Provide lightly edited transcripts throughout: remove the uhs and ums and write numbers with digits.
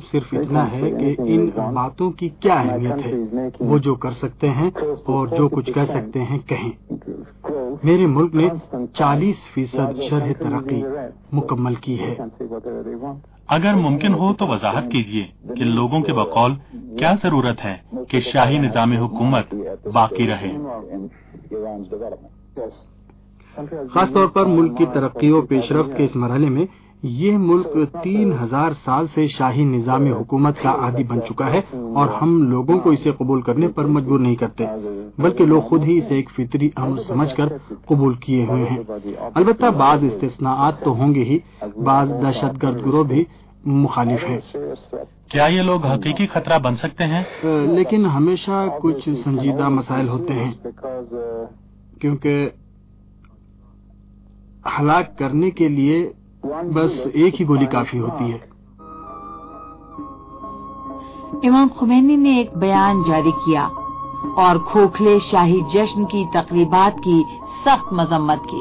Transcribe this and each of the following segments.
صرف اتنا ہے کہ ان باتوں کی کیا اہمیت ہے. وہ جو کر سکتے ہیں اور جو کچھ کہہ سکتے ہیں کہیں. میرے ملک نے 40% شرح ترقی مکمل کی ہے. اگر ممکن ہو تو وضاحت کیجیے کہ لوگوں کے بقول کیا ضرورت ہے کہ شاہی نظام حکومت باقی رہے. خاص طور پر ملک کی ترقی و پیش رفت کے اس مرحلے میں یہ ملک 3000 سال سے شاہی نظام حکومت کا عادی بن چکا ہے اور ہم لوگوں کو اسے قبول کرنے پر مجبور نہیں کرتے، بلکہ لوگ خود ہی اسے ایک فطری امر سمجھ کر قبول کیے ہوئے ہیں. البتہ بعض استثناءات تو ہوں گے ہی. بعض دہشت گرد گروہ بھی مخالف ہیں. کیا یہ لوگ حقیقی خطرہ بن سکتے ہیں؟ لیکن ہمیشہ کچھ سنجیدہ مسائل ہوتے ہیں، کیونکہ ہلاک کرنے کے لیے بس ایک ہی گولی کافی ہوتی ہے. امام خمینی نے ایک بیان جاری کیا اور کھوکھلے شاہی جشن کی تقریبات کی سخت مذمت کی.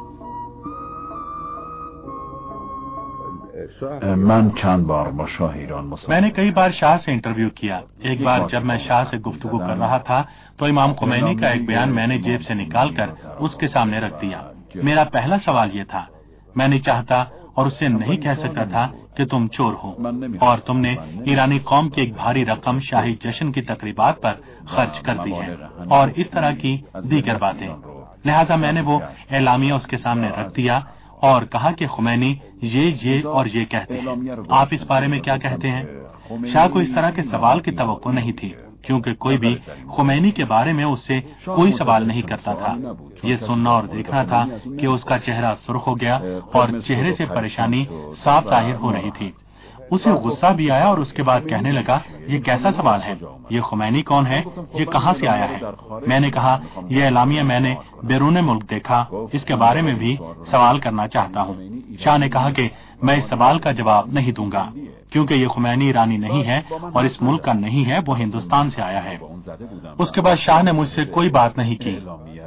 میں نے کئی بار شاہ سے انٹرویو کیا. ایک بار جب میں شاہ سے گفتگو کر رہا تھا تو امام خمینی کا ایک بیان میں نے جیب سے نکال کر اس کے سامنے رکھ دیا. میرا پہلا سوال یہ تھا، میں نہیں چاہتا اور اسے نہیں کہہ سکتا تھا کہ تم چور ہو اور تم نے ایرانی قوم کی ایک بھاری رقم شاہی جشن کی تقریبات پر خرچ کر دی ہے اور اس طرح کی دیگر باتیں. لہذا میں نے وہ اعلامیہ اس کے سامنے رکھ دیا اور کہا کہ خمینی یہ اور یہ کہتے ہیں، آپ اس بارے میں کیا کہتے ہیں؟ شاہ کو اس طرح کے سوال کی توقع نہیں تھی، کیونکہ کوئی بھی خمینی کے بارے میں اس سے کوئی سوال نہیں کرتا تھا. یہ سننا اور دیکھنا تھا کہ اس کا چہرہ سرخ ہو گیا اور چہرے سے پریشانی صاف ظاہر ہو رہی تھی. اسے غصہ بھی آیا اور اس کے بعد کہنے لگا، یہ کیسا سوال ہے؟ یہ خمینی کون ہے؟ یہ کہاں سے آیا ہے؟ میں نے کہا، یہ اعلامیہ میں نے بیرون ملک دیکھا، اس کے بارے میں بھی سوال کرنا چاہتا ہوں. شاہ نے کہا کہ میں اس سوال کا جواب نہیں دوں گا، کیونکہ یہ خمینی ایرانی نہیں ہے اور اس ملک کا نہیں ہے، وہ ہندوستان سے آیا ہے. اس کے بعد شاہ نے مجھ سے کوئی بات نہیں کی.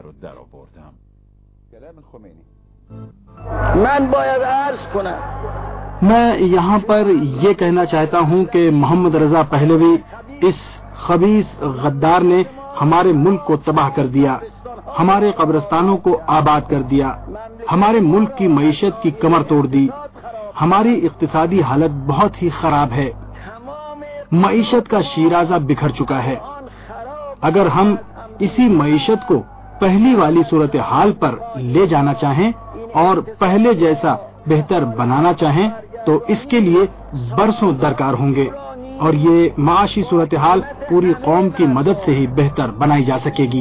میں یہاں پر یہ کہنا چاہتا ہوں کہ محمد رضا پہلوی اس خبیث غدار نے ہمارے ملک کو تباہ کر دیا، ہمارے قبرستانوں کو آباد کر دیا، ہمارے ملک کی معیشت کی کمر توڑ دی. ہماری اقتصادی حالت بہت ہی خراب ہے، معیشت کا شیرازہ بکھر چکا ہے. اگر ہم اسی معیشت کو پہلی والی صورتحال پر لے جانا چاہیں اور پہلے جیسا بہتر بنانا چاہیں تو اس کے لیے برسوں درکار ہوں گے، اور یہ معاشی صورتحال پوری قوم کی مدد سے ہی بہتر بنائی جا سکے گی.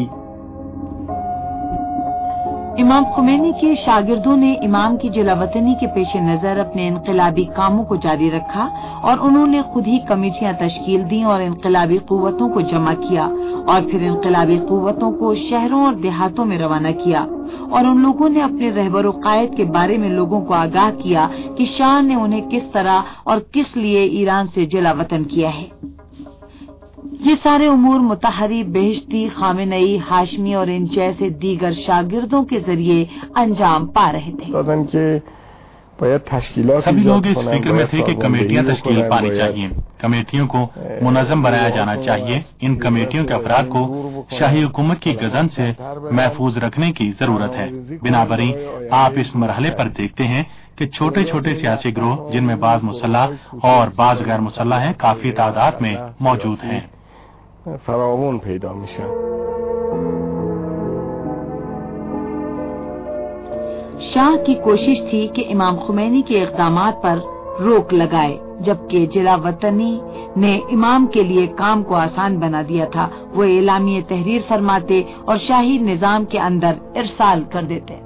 امام خمینی کے شاگردوں نے امام کی جلا وطنی کے پیش نظر اپنے انقلابی کاموں کو جاری رکھا اور انہوں نے خود ہی کمیٹیاں تشکیل دیں اور انقلابی قوتوں کو جمع کیا اور پھر انقلابی قوتوں کو شہروں اور دیہاتوں میں روانہ کیا، اور ان لوگوں نے اپنے رہبر و قائد کے بارے میں لوگوں کو آگاہ کیا کہ شاہ نے انہیں کس طرح اور کس لیے ایران سے جلا وطن کیا ہے. یہ سارے امور مطہری، بہشتی، خامنئی، ہاشمی اور ان جیسے دیگر شاگردوں کے ذریعے انجام پا رہے تھے. سبھی لوگ اس فکر میں تھے کہ کمیٹیاں تشکیل پانی چاہیے، کمیٹیوں کو منظم بنایا جانا چاہیے. ان کمیٹیوں کے افراد کو شاہی حکومت کی گزن سے محفوظ رکھنے کی ضرورت ہے. بنابراین آپ اس مرحلے پر دیکھتے ہیں کہ چھوٹے چھوٹے سیاسی گروہ، جن میں بعض مسلح اور بعض غیر مسلح ہیں، کافی تعداد میں موجود ہیں. فراوان پیدا میشن. شاہ کی کوشش تھی کہ امام خمینی کے اقدامات پر روک لگائے، جبکہ جلا وطنی نے امام کے لیے کام کو آسان بنا دیا تھا. وہ اعلامیہ تحریر فرماتے اور شاہی نظام کے اندر ارسال کر دیتے.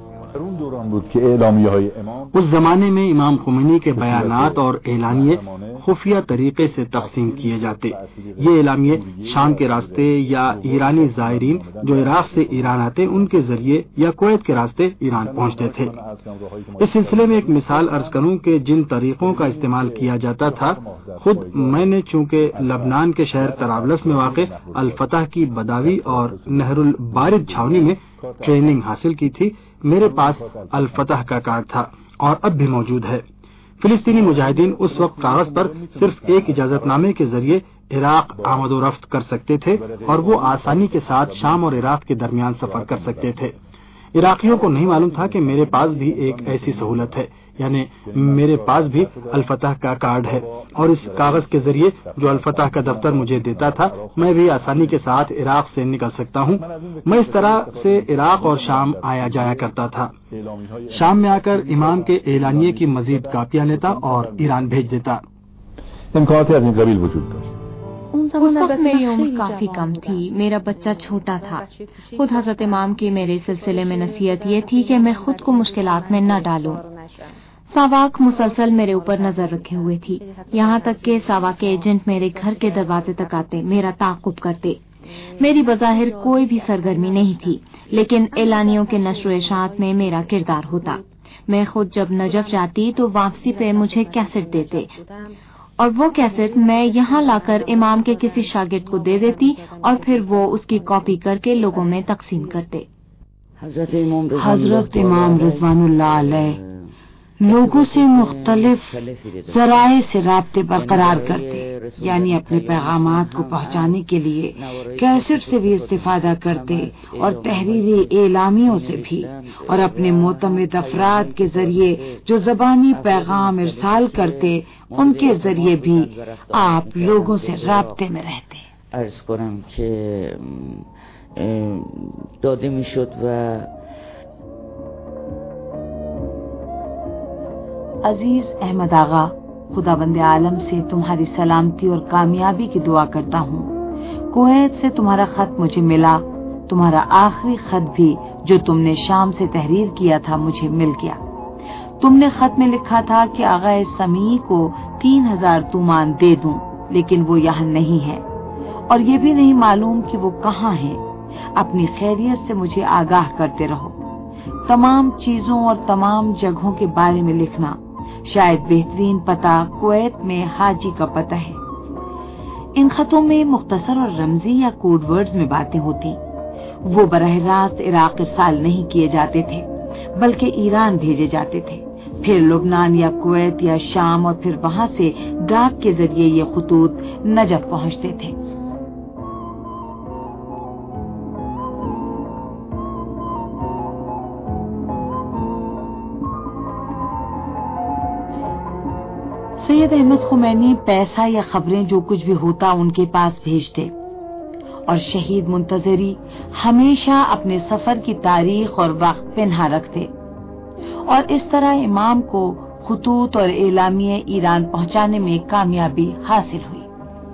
اس زمانے میں امام خمینی کے بیانات اور اعلامیے خفیہ طریقے سے تقسیم کیے جاتے. یہ اعلامیے شام کے راستے یا ایرانی زائرین جو عراق سے ایران آتے ان کے ذریعے یا کویت کے راستے ایران پہنچتے تھے. اس سلسلے میں ایک مثال عرض کروں کہ جن طریقوں کا استعمال کیا جاتا تھا، خود میں نے چونکہ لبنان کے شہر طرابلس میں واقع الفتح کی بداوی اور نہر البارد چھاونی میں ٹریننگ حاصل کی تھی. میرے پاس الفتح کا کارڈ تھا اور اب بھی موجود ہے. فلسطینی مجاہدین اس وقت کاغذ پر صرف ایک اجازت نامے کے ذریعے عراق آمد و رفت کر سکتے تھے اور وہ آسانی کے ساتھ شام اور عراق کے درمیان سفر کر سکتے تھے۔ عراقیوں کو نہیں معلوم تھا کہ میرے پاس بھی ایک ایسی سہولت ہے، یعنی میرے پاس بھی الفتح کا کارڈ ہے، اور اس کاغذ کے ذریعے جو الفتح کا دفتر مجھے دیتا تھا میں بھی آسانی کے ساتھ عراق سے نکل سکتا ہوں۔ میں اس طرح سے عراق اور شام آیا جایا کرتا تھا۔ شام میں آ کر امام کے اعلانیے کی مزید کاپیاں لیتا اور ایران بھیج دیتا۔ اس وقت میری عمر کافی کم تھی، میرا بچہ چھوٹا تھا۔ خود حضرت امام کی میرے سلسلے میں نصیحت یہ تھی کہ میں خود کو مشکلات میں نہ ڈالوں۔ ساواک مسلسل میرے اوپر نظر رکھے ہوئے تھی، یہاں تک کہ ساواک کے ایجنٹ میرے گھر کے دروازے تک آتے، میرا تعاقب کرتے۔ میری بظاہر کوئی بھی سرگرمی نہیں تھی، لیکن اعلانیوں کے نشر و اشاعت میں میرا کردار ہوتا۔ میں خود جب نجف جاتی تو واپسی پہ مجھے کیسٹ دیتے، اور وہ کیسٹ میں یہاں لا کر امام کے کسی شاگرد کو دے دیتی اور پھر وہ اس کی کاپی کر کے لوگوں میں تقسیم کرتے۔ حضرت امام رضوان اللہ علیہ لوگوں سے مختلف ذرائع سے رابطے برقرار کرتے، یعنی اپنے پیغامات کو پہنچانے کے لیے کیسٹ سے بھی استفادہ کرتے اور تحریری اعلامیوں سے بھی، اور اپنے معتمد افراد کے ذریعے جو زبانی پیغام ارسال کرتے ان کے ذریعے بھی آپ لوگوں سے رابطے میں رہتے۔ عرض کنم که داده میشد و عزیز احمد آغا، خداوند عالم سے تمہاری سلامتی اور کامیابی کی دعا کرتا ہوں۔ کویت سے تمہارا خط مجھے ملا، تمہارا آخری خط بھی جو تم نے شام سے تحریر کیا تھا مجھے مل گیا۔ تم نے خط میں لکھا تھا کہ آغا سمیع کو 3000 تومان دے دوں، لیکن وہ یہاں نہیں ہے اور یہ بھی نہیں معلوم کہ وہ کہاں ہیں۔ اپنی خیریت سے مجھے آگاہ کرتے رہو۔ تمام چیزوں اور تمام جگہوں کے بارے میں لکھنا۔ شاید بہترین پتہ کویت میں حاجی کا پتہ ہے۔ ان خطوں میں مختصر اور رمزی یا کوڈ ورڈز میں باتیں ہوتی۔ وہ براہ راست عراق ارسال نہیں کیے جاتے تھے بلکہ ایران بھیجے جاتے تھے، پھر لبنان یا کویت یا شام، اور پھر وہاں سے ڈاک کے ذریعے یہ خطوط نجف پہنچتے تھے۔ سید احمد خمینی پیسہ یا خبریں جو کچھ بھی ہوتا ان کے پاس بھیجتے، اور شہید منتظری ہمیشہ اپنے سفر کی تاریخ اور وقت پنہا رکھتے، اور اس طرح امام کو خطوط اور اعلامیے ایران پہنچانے میں کامیابی حاصل ہوئی۔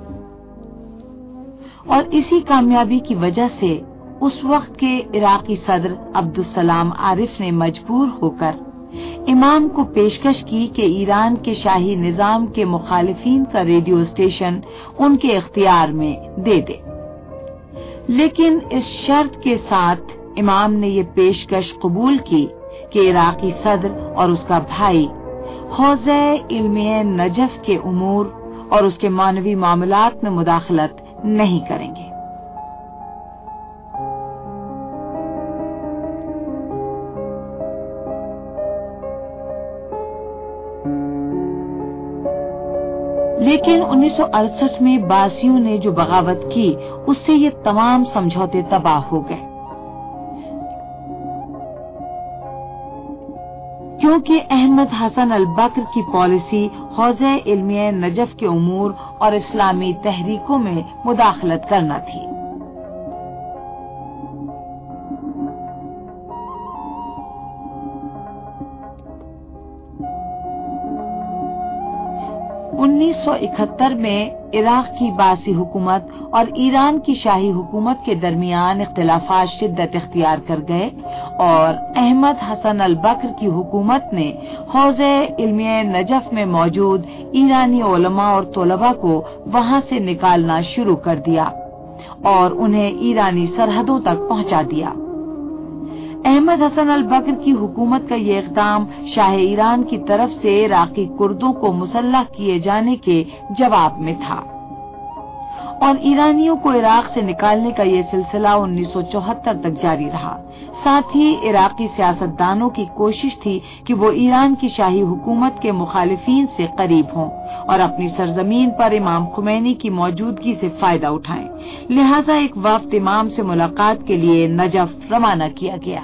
اور اسی کامیابی کی وجہ سے اس وقت کے عراقی صدر عبدالسلام عارف نے مجبور ہو کر امام کو پیشکش کی کہ ایران کے شاہی نظام کے مخالفین کا ریڈیو اسٹیشن ان کے اختیار میں دے دے، لیکن اس شرط کے ساتھ امام نے یہ پیشکش قبول کی کہ عراقی صدر اور اس کا بھائی حوزہ علمیہ نجف کے امور اور اس کے معنوی معاملات میں مداخلت نہیں کریں گے۔ لیکن 1968 میں باسیوں نے جو بغاوت کی اس سے یہ تمام سمجھوتے تباہ ہو گئے، کیونکہ احمد حسن البکر کی پالیسی حوزہ علمیہ نجف کے امور اور اسلامی تحریکوں میں مداخلت کرنا تھی۔ انیس سو 71 میں عراق کی باسی حکومت اور ایران کی شاہی حکومت کے درمیان اختلافات شدت اختیار کر گئے اور احمد حسن البکر کی حکومت نے حوزہ علمیہ نجف میں موجود ایرانی علماء اور طلباء کو وہاں سے نکالنا شروع کر دیا اور انہیں ایرانی سرحدوں تک پہنچا دیا۔ احمد حسن البکر کی حکومت کا یہ اقدام شاہ ایران کی طرف سے عراقی کردوں کو مسلح کیے جانے کے جواب میں تھا، اور ایرانیوں کو عراق سے نکالنے کا یہ سلسلہ 1974 تک جاری رہا۔ ساتھ ہی عراقی سیاستدانوں کی کوشش تھی کہ وہ ایران کی شاہی حکومت کے مخالفین سے قریب ہوں اور اپنی سرزمین پر امام خمینی کی موجودگی سے فائدہ اٹھائیں، لہذا ایک وفد امام سے ملاقات کے لیے نجف روانہ کیا گیا۔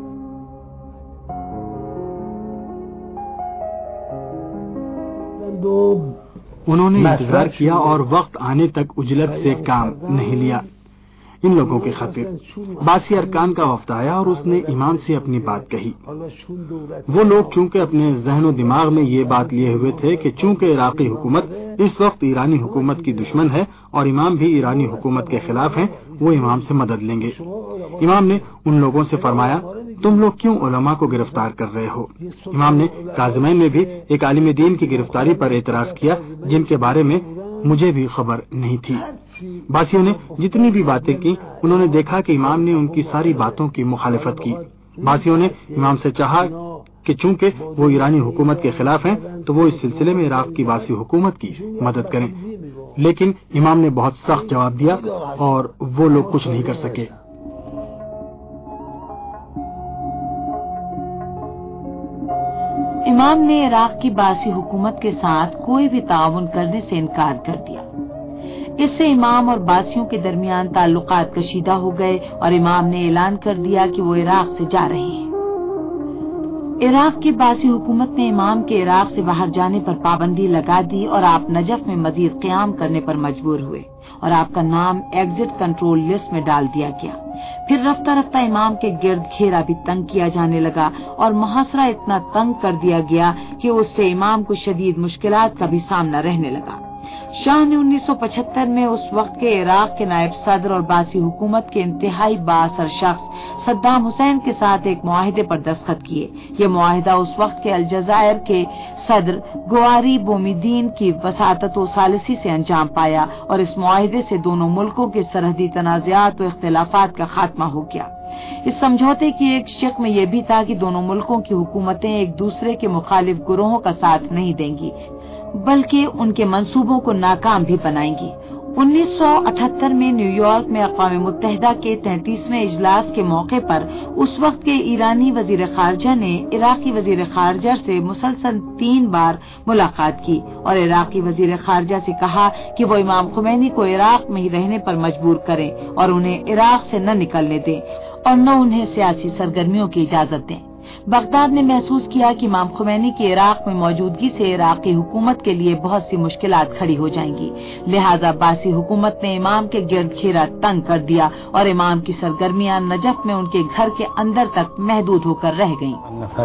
انہوں نے انتظار کیا اور وقت آنے تک اجلت سے کام نہیں لیا۔ ان لوگوں کی خاطر باسی ارکان کا وفد آیا اور اس نے امام سے اپنی بات کہی۔ وہ لوگ چونکہ اپنے ذہن و دماغ میں یہ بات لیے ہوئے تھے کہ چونکہ عراقی حکومت اس وقت ایرانی حکومت کی دشمن ہے اور امام بھی ایرانی حکومت کے خلاف ہیں، وہ امام سے مدد لیں گے۔ امام نے ان لوگوں سے فرمایا، تم لوگ کیوں علماء کو گرفتار کر رہے ہو؟ امام نے کاظمین میں بھی ایک عالم دین کی گرفتاری پر اعتراض کیا جن کے بارے میں مجھے بھی خبر نہیں تھی۔ باسیوں نے جتنی بھی باتیں کی، انہوں نے دیکھا کہ امام نے ان کی ساری باتوں کی مخالفت کی۔ باسیوں نے امام سے چاہا کہ چونکہ وہ ایرانی حکومت کے خلاف ہیں تو وہ اس سلسلے میں عراق کی باسی حکومت کی مدد کریں، لیکن امام نے بہت سخت جواب دیا اور وہ لوگ کچھ نہیں کر سکے۔ امام نے عراق کی باسی حکومت کے ساتھ کوئی بھی تعاون کرنے سے انکار کر دیا۔ اس سے امام اور باسیوں کے درمیان تعلقات کشیدہ ہو گئے اور امام نے اعلان کر دیا کہ وہ عراق سے جا رہے ہیں۔ عراق کی باسی حکومت نے امام کے عراق سے باہر جانے پر پابندی لگا دی اور آپ نجف میں مزید قیام کرنے پر مجبور ہوئے اور آپ کا نام ایگزٹ کنٹرول لسٹ میں ڈال دیا گیا۔ پھر رفتہ رفتہ امام کے گرد گھیرا بھی تنگ کیا جانے لگا اور محاصرہ اتنا تنگ کر دیا گیا کہ اس سے امام کو شدید مشکلات کا بھی سامنا رہنے لگا۔ شاہ نے 1975 میں اس وقت کے عراق کے نائب صدر اور باسی حکومت کے انتہائی بااثر شخص صدام حسین کے ساتھ ایک معاہدے پر دستخط کیے۔ یہ معاہدہ اس وقت کے الجزائر کے صدر گواری بومیدین کی وساطت و ثالثی سے انجام پایا اور اس معاہدے سے دونوں ملکوں کے سرحدی تنازعات و اختلافات کا خاتمہ ہو گیا۔ اس سمجھوتے کی ایک شق میں یہ بھی تھا کہ دونوں ملکوں کی حکومتیں ایک دوسرے کے مخالف گروہوں کا ساتھ نہیں دیں گی بلکہ ان کے منصوبوں کو ناکام بھی بنائیں گی۔ 1978 میں نیو یارک میں اقوام متحدہ کے 33ویں اجلاس کے موقع پر اس وقت کے ایرانی وزیر خارجہ نے عراقی وزیر خارجہ سے مسلسل 3 بار ملاقات کی اور عراقی وزیر خارجہ سے کہا کہ وہ امام خمینی کو عراق میں ہی رہنے پر مجبور کریں اور انہیں عراق سے نہ نکلنے دیں اور نہ انہیں سیاسی سرگرمیوں کی اجازت دیں۔ بغداد نے محسوس کیا کہ امام خمینی کی عراق میں موجودگی سے عراقی حکومت کے لیے بہت سی مشکلات کھڑی ہو جائیں گی، لہذا باسی حکومت نے امام کے گرد گھیرا تنگ کر دیا اور امام کی سرگرمیاں نجف میں ان کے گھر کے اندر تک محدود ہو کر رہ گئیں۔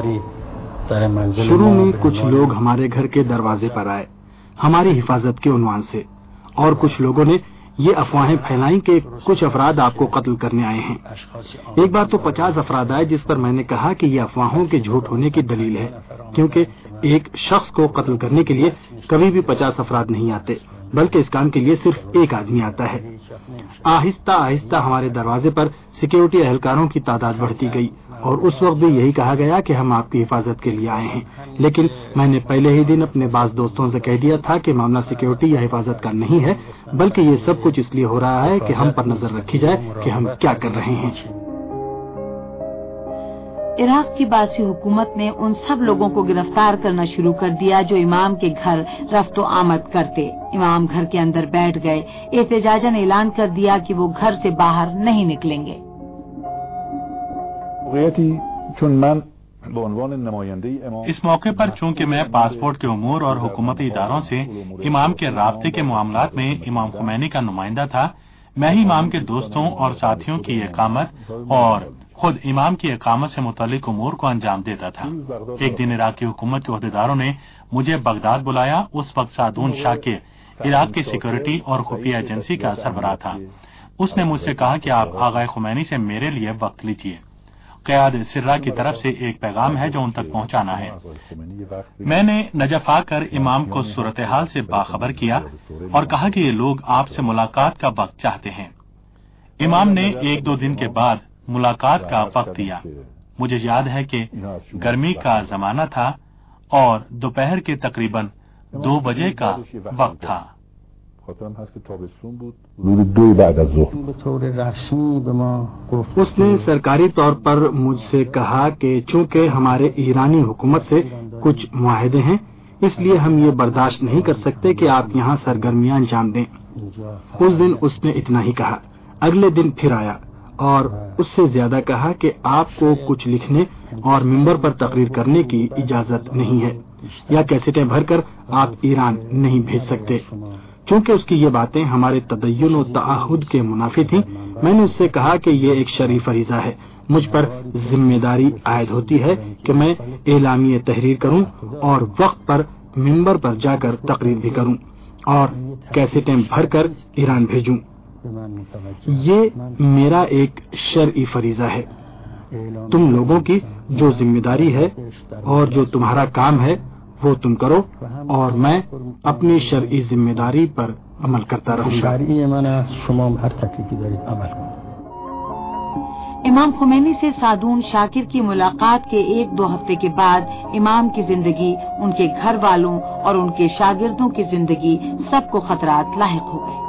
شروع میں کچھ لوگ ہمارے گھر کے دروازے پر آئے ہماری حفاظت کے عنوان سے، اور کچھ لوگوں نے یہ افواہیں پھیلائیں کہ کچھ افراد آپ کو قتل کرنے آئے ہیں۔ ایک بار تو 50 افراد آئے جس پر میں نے کہا کہ یہ افواہوں کے جھوٹ ہونے کی دلیل ہے، کیونکہ ایک شخص کو قتل کرنے کے لیے کبھی بھی 50 افراد نہیں آتے بلکہ اس کام کے لیے صرف ایک آدمی آتا ہے۔ آہستہ آہستہ ہمارے دروازے پر سیکیورٹی اہلکاروں کی تعداد بڑھتی گئی اور اس وقت بھی یہی کہا گیا کہ ہم آپ کی حفاظت کے لیے آئے ہیں، لیکن میں نے پہلے ہی دن اپنے بعض دوستوں سے کہہ دیا تھا کہ معاملہ سیکیورٹی یا حفاظت کا نہیں ہے بلکہ یہ سب کچھ اس لیے ہو رہا ہے کہ ہم پر نظر رکھی جائے کہ ہم کیا کر رہے ہیں۔ عراق کی باسی حکومت نے ان سب لوگوں کو گرفتار کرنا شروع کر دیا جو امام کے گھر رفت و آمد کرتے۔ امام گھر کے اندر بیٹھ گئے، احتجاجاً اعلان کر دیا کہ وہ گھر سے باہر نہیں نکلیں گے۔ اس موقع پر چونکہ میں پاسپورٹ کے امور اور حکومتی اداروں سے امام کے رابطے کے معاملات میں امام خمینی کا نمائندہ تھا، میں ہی امام کے دوستوں اور ساتھیوں کی اقامت اور خود امام کی اقامت سے متعلق امور کو انجام دیتا تھا۔ ایک دن عراقی حکومت کے عہدیداروں نے مجھے بغداد بلایا۔ اس وقت سعدون شاہ کے عراق کی سیکورٹی اور خفیہ ایجنسی کا سربراہ تھا۔ اس نے مجھ سے کہا کہ آپ آغا خمینی سے میرے لیے وقت لیجیے، قیاد سرہ کی طرف سے ایک پیغام ہے جو ان تک پہنچانا ہے۔ میں نے نجف آ کر امام کو صورتحال سے باخبر کیا اور کہا کہ یہ لوگ آپ سے ملاقات کا وقت چاہتے ہیں۔ امام نے 1-2 دن کے بعد ملاقات کا وقت دیا۔ مجھے یاد ہے کہ گرمی کا زمانہ تھا اور دوپہر کے تقریباً 2 بجے کا وقت تھا۔ خاطرم هست که تابستون بود حدود 2 بعد از ظهر به طور رسمی به ما گفت اس نے سرکاری طور پر مجھ سے کہا کہ چونکہ ہمارے ایرانی حکومت سے کچھ معاہدے ہیں اس لیے ہم یہ برداشت نہیں کر سکتے کہ آپ یہاں سرگرمیاں انجام دیں. اس دن اس نے اتنا ہی کہا. اگلے دن پھر آیا اور اس سے زیادہ کہا کہ آپ کو کچھ لکھنے اور ممبر پر تقریر کرنے کی اجازت نہیں ہے یا کیسٹیں بھر کر آپ ایران نہیں بھیج سکتے. چونکہ اس کی یہ باتیں ہمارے تدین و تعہد کے منافی تھیں میں نے اس سے کہا کہ یہ ایک شرعی فریضہ ہے. مجھ پر ذمہ داری عائد ہوتی ہے کہ میں اعلامیہ تحریر کروں اور وقت پر ممبر پر جا کر تقریر بھی کروں اور کیسٹیں بھر کر ایران بھیجوں. یہ میرا ایک شرعی فریضہ ہے. تم لوگوں کی جو ذمہ داری ہے اور جو تمہارا کام ہے وہ تم کرو اور میں اپنی شرعی ذمہ داری پر عمل کرتا رہوں گا. امام خمینی سے سعدون شاکر کی ملاقات کے 1-2 ہفتے کے بعد امام کی زندگی، ان کے گھر والوں اور ان کے شاگردوں کی زندگی سب کو خطرات لاحق ہو گئے.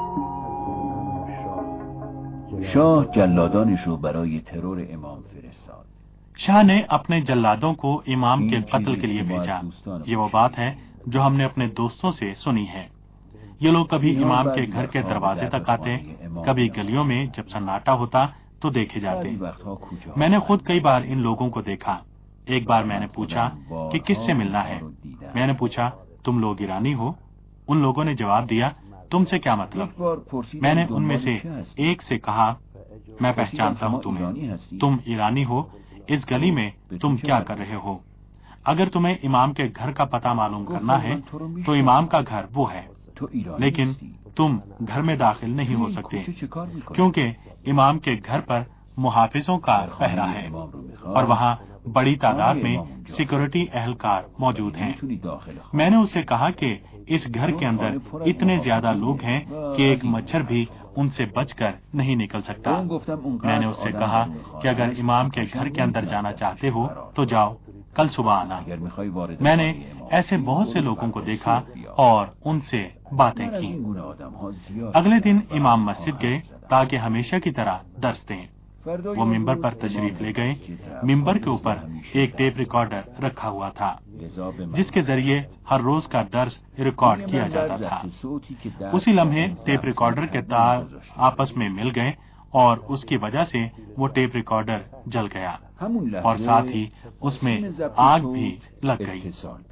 شاہ جلادانش رو برای ترور امام فرستاد. شاہ نے اپنے جلادوں کو امام کے قتل کے لیے بھیجا. یہ وہ بات ہے جو ہم نے اپنے دوستوں سے سنی ہے. یہ لوگ کبھی امام کے گھر کے دروازے تک آتے، کبھی گلیوں میں جب سناٹا ہوتا تو دیکھے جاتے. میں نے خود کئی بار ان لوگوں کو دیکھا. ایک بار میں نے پوچھا کہ کس سے ملنا ہے. میں نے پوچھا تم لوگ ایرانی ہو؟ ان لوگوں نے جواب دیا تم سے کیا مطلب. میں نے ان میں سے ایک سے کہا میں پہچانتا ہوں تمہیں، تم ایرانی ہو، اس گلی میں تم کیا کر رہے ہو؟ اگر تمہیں امام کے گھر کا پتہ معلوم کرنا ہے تو امام کا گھر وہ ہے، لیکن تم گھر میں داخل نہیں ہو سکتے کیونکہ امام کے گھر پر محافظوں کا پہرا ہے اور وہاں بڑی تعداد میں سیکورٹی اہلکار موجود ہیں. میں نے اسے کہا کہ اس گھر کے اندر اتنے زیادہ لوگ ہیں کہ ایک مچھر بھی ان سے بچ کر نہیں نکل سکتا. میں نے اس سے کہا کہ اگر امام کے گھر کے اندر جانا چاہتے ہو تو جاؤ، کل صبح آنا. میں نے ایسے بہت سے لوگوں کو دیکھا اور ان سے باتیں کی. اگلے دن امام مسجد گئے تاکہ ہمیشہ کی طرح درس دیں. وہ ممبر پر تشریف لے گئے. ممبر کے اوپر ایک ٹیپ ریکارڈر رکھا ہوا تھا جس کے ذریعے ہر روز کا درس ریکارڈ کیا جاتا تھا. اسی لمحے ٹیپ ریکارڈر کے تار آپس میں مل گئے اور اس کی وجہ سے وہ ٹیپ ریکارڈر جل گیا اور ساتھ ہی اس میں آگ بھی لگ گئی.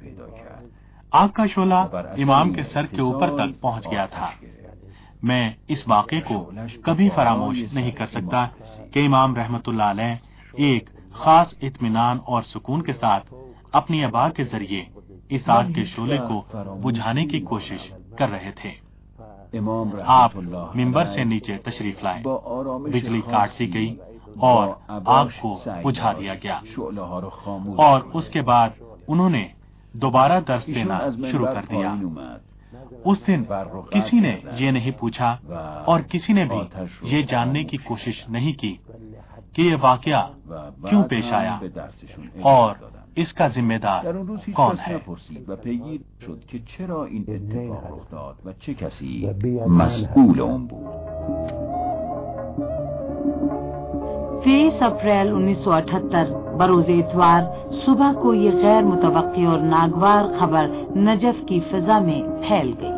آگ کا شعلہ امام کے سر کے اوپر تک پہنچ گیا تھا. میں اس واقعے کو کبھی فراموش نہیں کر سکتا کہ امام رحمت اللہ علیہ ایک خاص اطمینان اور سکون کے ساتھ اپنی ابا کے ذریعے اس آگ کے شعلے کو بجھانے کی کوشش کر رہے تھے. آپ ممبر سے نیچے تشریف لائے، بجلی کاٹ دی گئی اور آگ کو بجھا دیا گیا اور اس کے بعد انہوں نے دوبارہ درس دینا شروع کر دیا. اس دن کسی نے یہ نہیں پوچھا اور کسی نے بھی یہ جاننے کی کوشش نہیں کی کہ یہ واقعہ کیوں پیش آیا اور اس کا ذمہ دار کون ہے. 23 اپریل 1978 بروز اتوار صبح کو یہ غیر متوقع اور ناگوار خبر نجف کی فضا میں پھیل گئی.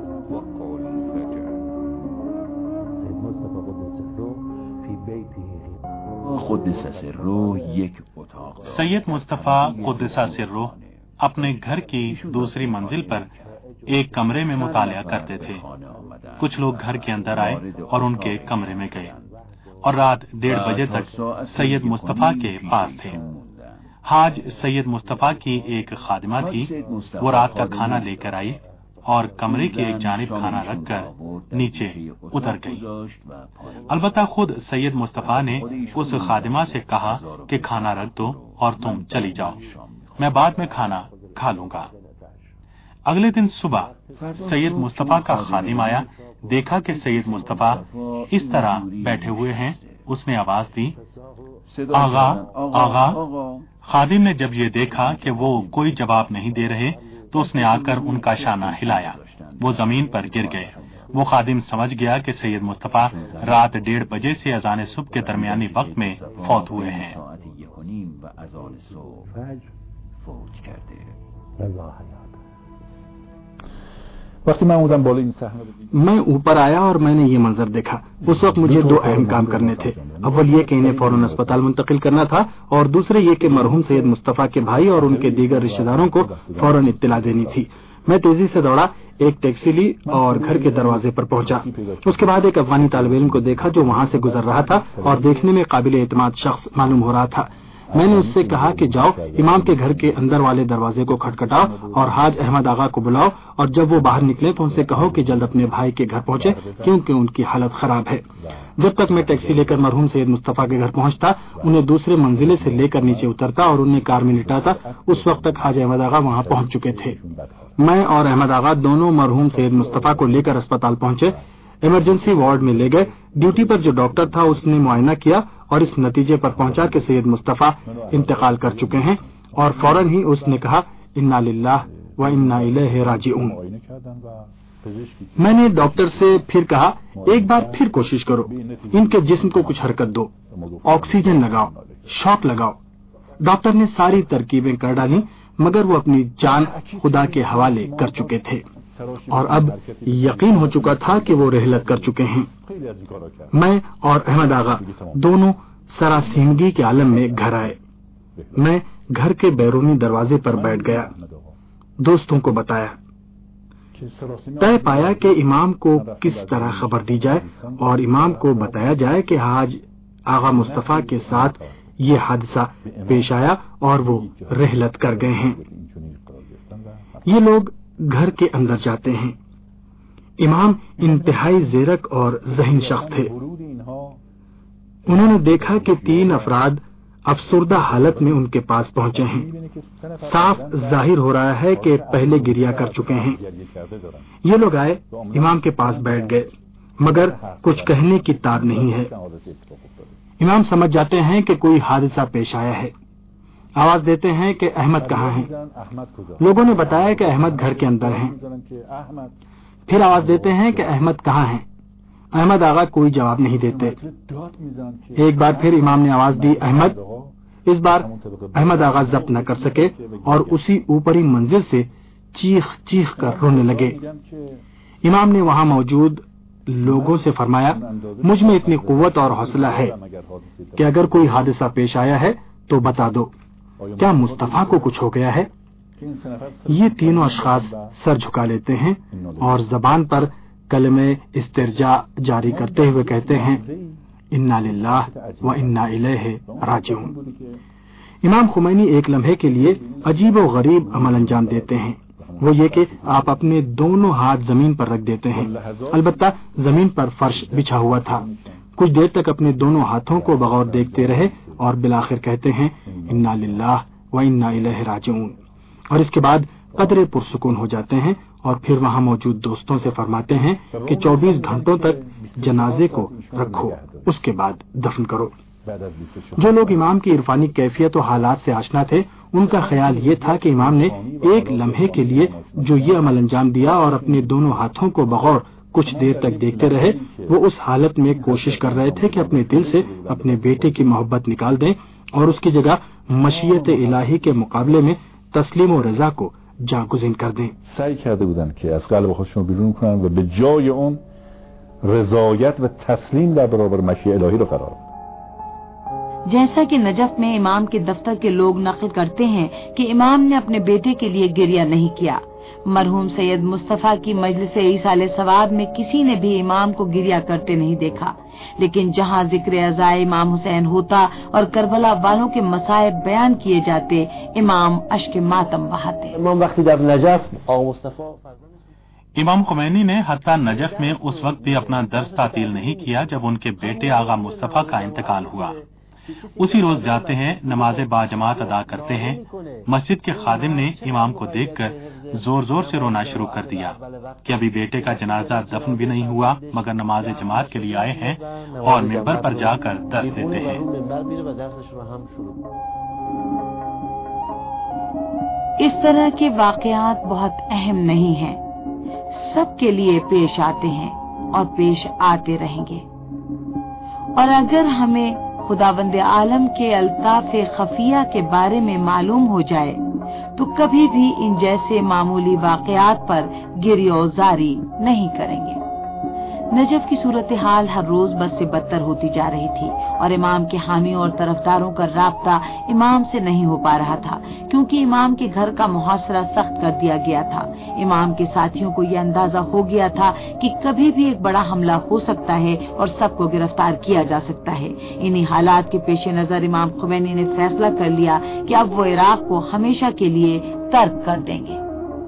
سید مصطفیٰ قدس سرہ اپنے گھر کی دوسری منزل پر ایک کمرے میں مطالعہ کرتے تھے. کچھ لوگ گھر کے اندر آئے اور ان کے کمرے میں گئے اور رات 1:30 بجے تک سید مصطفیٰ کے پاس تھے. حاج سید مصطفیٰ کی ایک خادمہ تھی. وہ رات کا کھانا لے کر آئی اور کمرے کی ایک جانب کھانا رکھ کر نیچے اتر گئی. البتہ خود سید مصطفیٰ نے اس خادمہ سے کہا کہ کھانا رکھ دو اور تم چلی جاؤ، میں بعد میں کھانا کھا لوں گا. اگلے دن صبح سید مصطفیٰ کا خادم آیا. دیکھا کہ سید مصطفیٰ اس طرح بیٹھے ہوئے ہیں. اس نے آواز دی آغا آغا. خادم نے جب یہ دیکھا کہ وہ کوئی جواب نہیں دے رہے تو اس نے آ کر ان کا شانہ ہلایا. وہ زمین پر گر گئے وہ خادم سمجھ گیا کہ سید مصطفیٰ رات 1:30 بجے سے اذان صبح کے درمیانی وقت میں فوت ہوئے ہیں. میں اوپر آیا اور میں نے یہ منظر دیکھا. اس وقت مجھے 2 اہم کام کرنے تھے. اول یہ کہ انہیں فوراً اسپتال منتقل کرنا تھا اور دوسرے یہ کہ مرحوم سید مصطفیٰ کے بھائی اور ان کے دیگر رشتہ داروں کو فوراً اطلاع دینی تھی. میں تیزی سے دوڑا، ایک ٹیکسی لی اور گھر کے دروازے پر پہنچا. اس کے بعد ایک افغانی طالب علم کو دیکھا جو وہاں سے گزر رہا تھا اور دیکھنے میں قابل اعتماد شخص معلوم ہو رہا تھا. میں نے اس سے کہا کہ جاؤ امام کے گھر کے اندر والے دروازے کو کھٹکھٹاؤ اور حاج احمد آغا کو بلاؤ، اور جب وہ باہر نکلے تو ان سے کہو کہ جلد اپنے بھائی کے گھر پہنچے کیونکہ ان کی حالت خراب ہے. جب تک میں ٹیکسی لے کر مرحوم سید مصطفیٰ کے گھر پہنچتا، انہیں دوسرے منزلے سے لے کر نیچے اترتا اور انہیں کار میں لٹاتا، اس وقت تک حاج احمد آغا وہاں پہنچ چکے تھے. میں اور احمد آغا دونوں مرحوم سید مصطفیٰ کو لے کر اسپتال پہنچے. ایمرجنسی وارڈ میں لے گئے. ڈیوٹی پر جو ڈاکٹر تھا اس نے معائنہ کیا اور اس نتیجے پر پہنچا کہ سید مصطفیٰ انتقال کر چکے ہیں، اور فوراً ہی اس نے کہا انا للہ و انا الیہ راجعون. میں نے ڈاکٹر سے پھر کہا ایک بار پھر کوشش کرو، ان کے جسم کو کچھ حرکت دو، آکسیجن لگاؤ، شاک لگاؤ. ڈاکٹر نے ساری ترکیبیں کر ڈالی مگر وہ اپنی جان خدا کے حوالے کر چکے تھے اور اب یقین ہو چکا تھا کہ وہ رحلت کر چکے ہیں. میں اور احمد آغا دونوں سراسیمگی کے عالم میں گھر آئے. میں گھر کے بیرونی دروازے پر بیٹھ گیا، دوستوں کو بتایا، طے پایا کہ امام کو کس طرح خبر دی جائے اور امام کو بتایا جائے کہ حاج آغا مصطفیٰ کے ساتھ یہ حادثہ پیش آیا اور وہ رحلت کر گئے ہیں. یہ لوگ گھر کے اندر جاتے ہیں. امام انتہائی زیرک اور ذہین شخص تھے. انہوں نے دیکھا کہ 3 افراد افسردہ حالت میں ان کے پاس پہنچے ہیں. صاف ظاہر ہو رہا ہے کہ پہلے گریا کر چکے ہیں. یہ لوگ آئے، امام کے پاس بیٹھ گئے مگر کچھ کہنے کی تاب نہیں ہے. امام سمجھ جاتے ہیں کہ کوئی حادثہ پیش آیا ہے. آواز دیتے ہیں کہ احمد کہاں ہیں؟ لوگوں نے بتایا کہ احمد گھر کے اندر ہیں. پھر آواز دیتے ہیں کہ احمد کہاں ہیں؟ احمد آغا کوئی جواب نہیں دیتے. ایک بار پھر امام نے آواز دی احمد. اس بار احمد آغا ضبط نہ کر سکے اور اسی اوپری منزل سے چیخ چیخ کر رونے لگے. امام نے وہاں موجود لوگوں سے فرمایا مجھ میں اتنی قوت اور حوصلہ ہے کہ اگر کوئی حادثہ پیش آیا ہے تو بتا دو، کیا مصطفیٰ کو کچھ ہو گیا ہے؟ یہ تینوں اشخاص سر جھکا لیتے ہیں اور زبان پر کلمہ استرجاع جاری کرتے ہوئے کہتے ہیں انا للہ و انا الیہ راجعون. امام خمینی ایک لمحے کے لیے عجیب و غریب عمل انجام دیتے ہیں. وہ یہ کہ آپ اپنے دونوں ہاتھ زمین پر رکھ دیتے ہیں. البتہ زمین پر فرش بچھا ہوا تھا. کچھ دیر تک اپنے دونوں ہاتھوں کو بغور دیکھتے رہے اور بالآخر کہتے ہیں انا للہ و انا الیہ راجعون، اور اس کے بعد قدرے پرسکون ہو جاتے ہیں اور پھر وہاں موجود دوستوں سے فرماتے ہیں کہ 24 گھنٹوں تک جنازے کو رکھو، اس کے بعد دفن کرو. جو لوگ امام کی عرفانی کیفیت و حالات سے آشنا تھے ان کا خیال یہ تھا کہ امام نے ایک لمحے کے لیے جو یہ عمل انجام دیا اور اپنے دونوں ہاتھوں کو بغور کچھ دیر تک دیکھتے رہے، وہ اس حالت میں کوشش کر رہے تھے کہ اپنے دل سے اپنے بیٹے کی محبت نکال دیں اور اس کی جگہ مشیت الہی کے مقابلے میں تسلیم و رضا کو جاگزین کر دیں. سعی کرده بودند که از قلب خودشون بیرون کنن و به جای اون رضایت و تسلیم در برابر مشیت الهی رو قرار بدن. جیسا کہ نجف میں امام کے دفتر کے لوگ نقل کرتے ہیں کہ امام نے اپنے بیٹے کے لیے گریہ نہیں کیا. مرحوم سید مصطفیٰ کی مجلس ایصال ثواب میں کسی نے بھی امام کو گریہ کرتے نہیں دیکھا، لیکن جہاں ذکر عزائے امام حسین ہوتا اور کربلا والوں کے مصائب بیان کیے جاتے، امام اشک ماتم بہاتے. امام وقتی در نجف آقا مصطفیٰ امام خمینی نے حتیٰ نجف میں اس وقت بھی اپنا درس تعطیل نہیں کیا جب ان کے بیٹے آغا مصطفیٰ کا انتقال ہوا. اسی روز جاتے ہیں، نماز باجماعت ادا کرتے ہیں. مسجد کے خادم نے امام کو دیکھ کر زور زور سے رونا شروع کر دیا کہ ابھی بیٹے کا جنازہ دفن بھی نہیں ہوا مگر نماز جماعت کے لیے آئے ہیں اور منبر پر جا کر درس دیتے ہیں. اس طرح کے واقعات بہت اہم نہیں ہیں، سب کے لیے پیش آتے ہیں. اور پیش آتے رہیں گے۔ اور اگر ہمیں خداوند عالم کے الطاف خفیہ کے بارے میں معلوم ہو جائے تو کبھی بھی ان جیسے معمولی واقعات پر گریوزاری نہیں کریں گے۔ نجف کی صورتحال ہر روز بد سے بدتر ہوتی جا رہی تھی اور امام کے حامیوں اور طرفداروں کا رابطہ امام سے نہیں ہو پا رہا تھا، کیونکہ امام کے گھر کا محاصرہ سخت کر دیا گیا تھا۔ امام کے ساتھیوں کو یہ اندازہ ہو گیا تھا کہ کبھی بھی ایک بڑا حملہ ہو سکتا ہے اور سب کو گرفتار کیا جا سکتا ہے۔ انہی حالات کے پیش نظر امام خمینی نے فیصلہ کر لیا کہ اب وہ عراق کو ہمیشہ کے لیے ترک کر دیں گے۔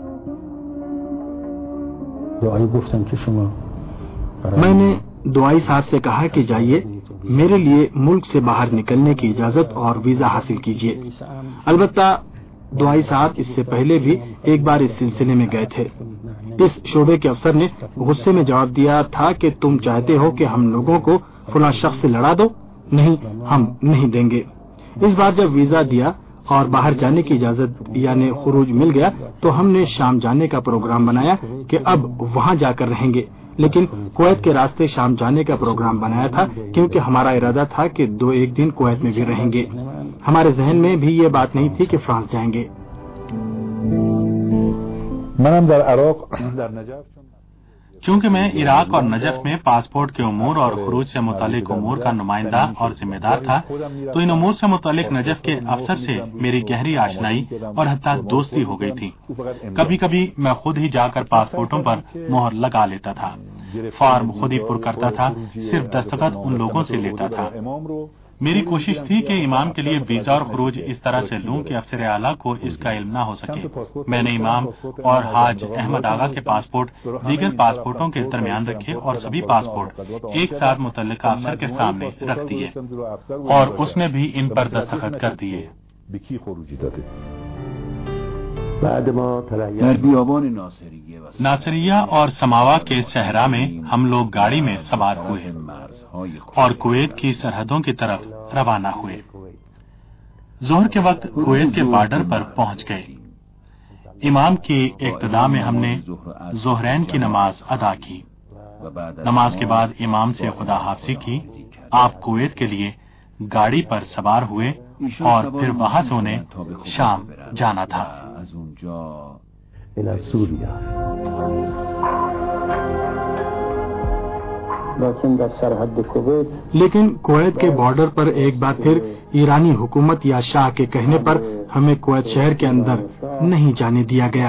میں نے دعائی صاحب سے کہا کہ جائیے، میرے لیے ملک سے باہر نکلنے کی اجازت اور ویزا حاصل کیجیے۔ البتہ دعائی صاحب اس سے پہلے بھی ایک بار اس سلسلے میں گئے تھے۔ اس شعبے کے افسر نے غصے میں جواب دیا تھا کہ تم چاہتے ہو کہ ہم لوگوں کو فلاں شخص سے لڑا دو؟ نہیں، ہم نہیں دیں گے۔ اس بار جب ویزا دیا اور باہر جانے کی اجازت یعنی خروج مل گیا تو ہم نے شام جانے کا پروگرام بنایا کہ اب وہاں جا کر رہیں گے، لیکن کویت کے راستے شام جانے کا پروگرام بنایا تھا کیونکہ ہمارا ارادہ تھا کہ 2-1 دن کویت میں بھی رہیں گے۔ ہمارے ذہن میں بھی یہ بات نہیں تھی کہ فرانس جائیں گے۔ چونکہ میں عراق اور نجف میں پاسپورٹ کے امور اور خروج سے متعلق امور کا نمائندہ اور ذمہ دار تھا، تو ان امور سے متعلق نجف کے افسر سے میری گہری آشنائی اور حتیٰ دوستی ہو گئی تھی۔ کبھی کبھی میں خود ہی جا کر پاسپورٹوں پر مہر لگا لیتا تھا، فارم خود ہی پر کرتا تھا، صرف دستخط ان لوگوں سے لیتا تھا۔ میری کوشش تھی کہ امام کے لیے ویزا اور خروج اس طرح سے لوں کہ افسر اعلیٰ کو اس کا علم نہ ہو سکے۔ میں نے امام اور حاج احمد آغا کے پاسپورٹ دیگر پاسپورٹوں کے درمیان رکھے اور سبھی پاسپورٹ ایک ساتھ متعلقہ افسر کے سامنے رکھ دیے اور اس نے بھی ان پر دستخط کر دیے۔ در بیابان ناصریہ اور سماوا کے صحرا میں ہم لوگ گاڑی میں سوار ہوئے اور کویت کی سرحدوں کی طرف روانہ ہوئے۔ ظہر کے وقت کویت کے بارڈر پر پہنچ گئے۔ امام کی ابتدا میں ہم نے ظہرین کی نماز ادا کی۔ نماز کے بعد امام سے خدا حافظی کی۔ آپ کویت کے لیے گاڑی پر سوار ہوئے اور پھر وہاں سے انہیں شام جانا تھا۔ لیکن کویت کے بارڈر پر ایک بار پھر ایرانی حکومت یا شاہ کے کہنے پر ہمیں کویت شہر کے اندر نہیں جانے دیا گیا۔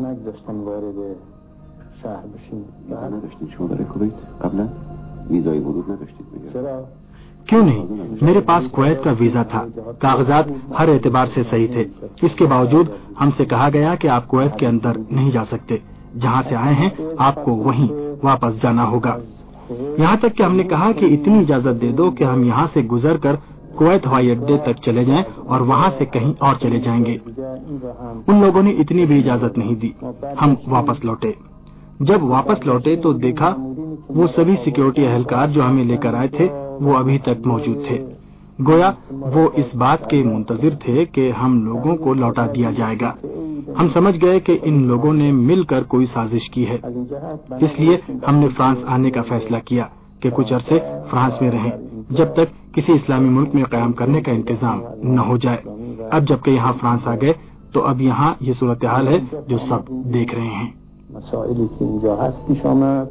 کیوں نہیں؟ میرے پاس کویت کا ویزا تھا، کاغذات ہر اعتبار سے صحیح تھے۔ اس کے باوجود ہم سے کہا گیا کہ آپ کویت کے اندر نہیں جا سکتے، جہاں سے آئے ہیں آپ کو وہیں واپس جانا ہوگا۔ یہاں تک کہ ہم نے کہا کہ اتنی اجازت دے دو کہ ہم یہاں سے گزر کر کویت ہوائی اڈے تک چلے جائیں اور وہاں سے کہیں اور چلے جائیں گے۔ ان لوگوں نے اتنی بھی اجازت نہیں دی۔ ہم واپس لوٹے۔ جب واپس لوٹے تو دیکھا وہ سبھی سیکیورٹی اہلکار جو ہمیں لے کر آئے تھے وہ ابھی تک موجود تھے، گویا وہ اس بات کے منتظر تھے کہ ہم لوگوں کو لوٹا دیا جائے گا۔ ہم سمجھ گئے کہ ان لوگوں نے مل کر کوئی سازش کی ہے، اس لیے ہم نے فرانس آنے کا فیصلہ کیا کہ کچھ عرصے فرانس میں رہیں جب تک کسی اسلامی ملک میں قیام کرنے کا انتظام نہ ہو جائے۔ اب جبکہ یہاں فرانس آ گئے تو اب یہاں یہ صورتحال ہے جو سب دیکھ رہے ہیں۔ مسائلی که اینجا هست پیش آمد۔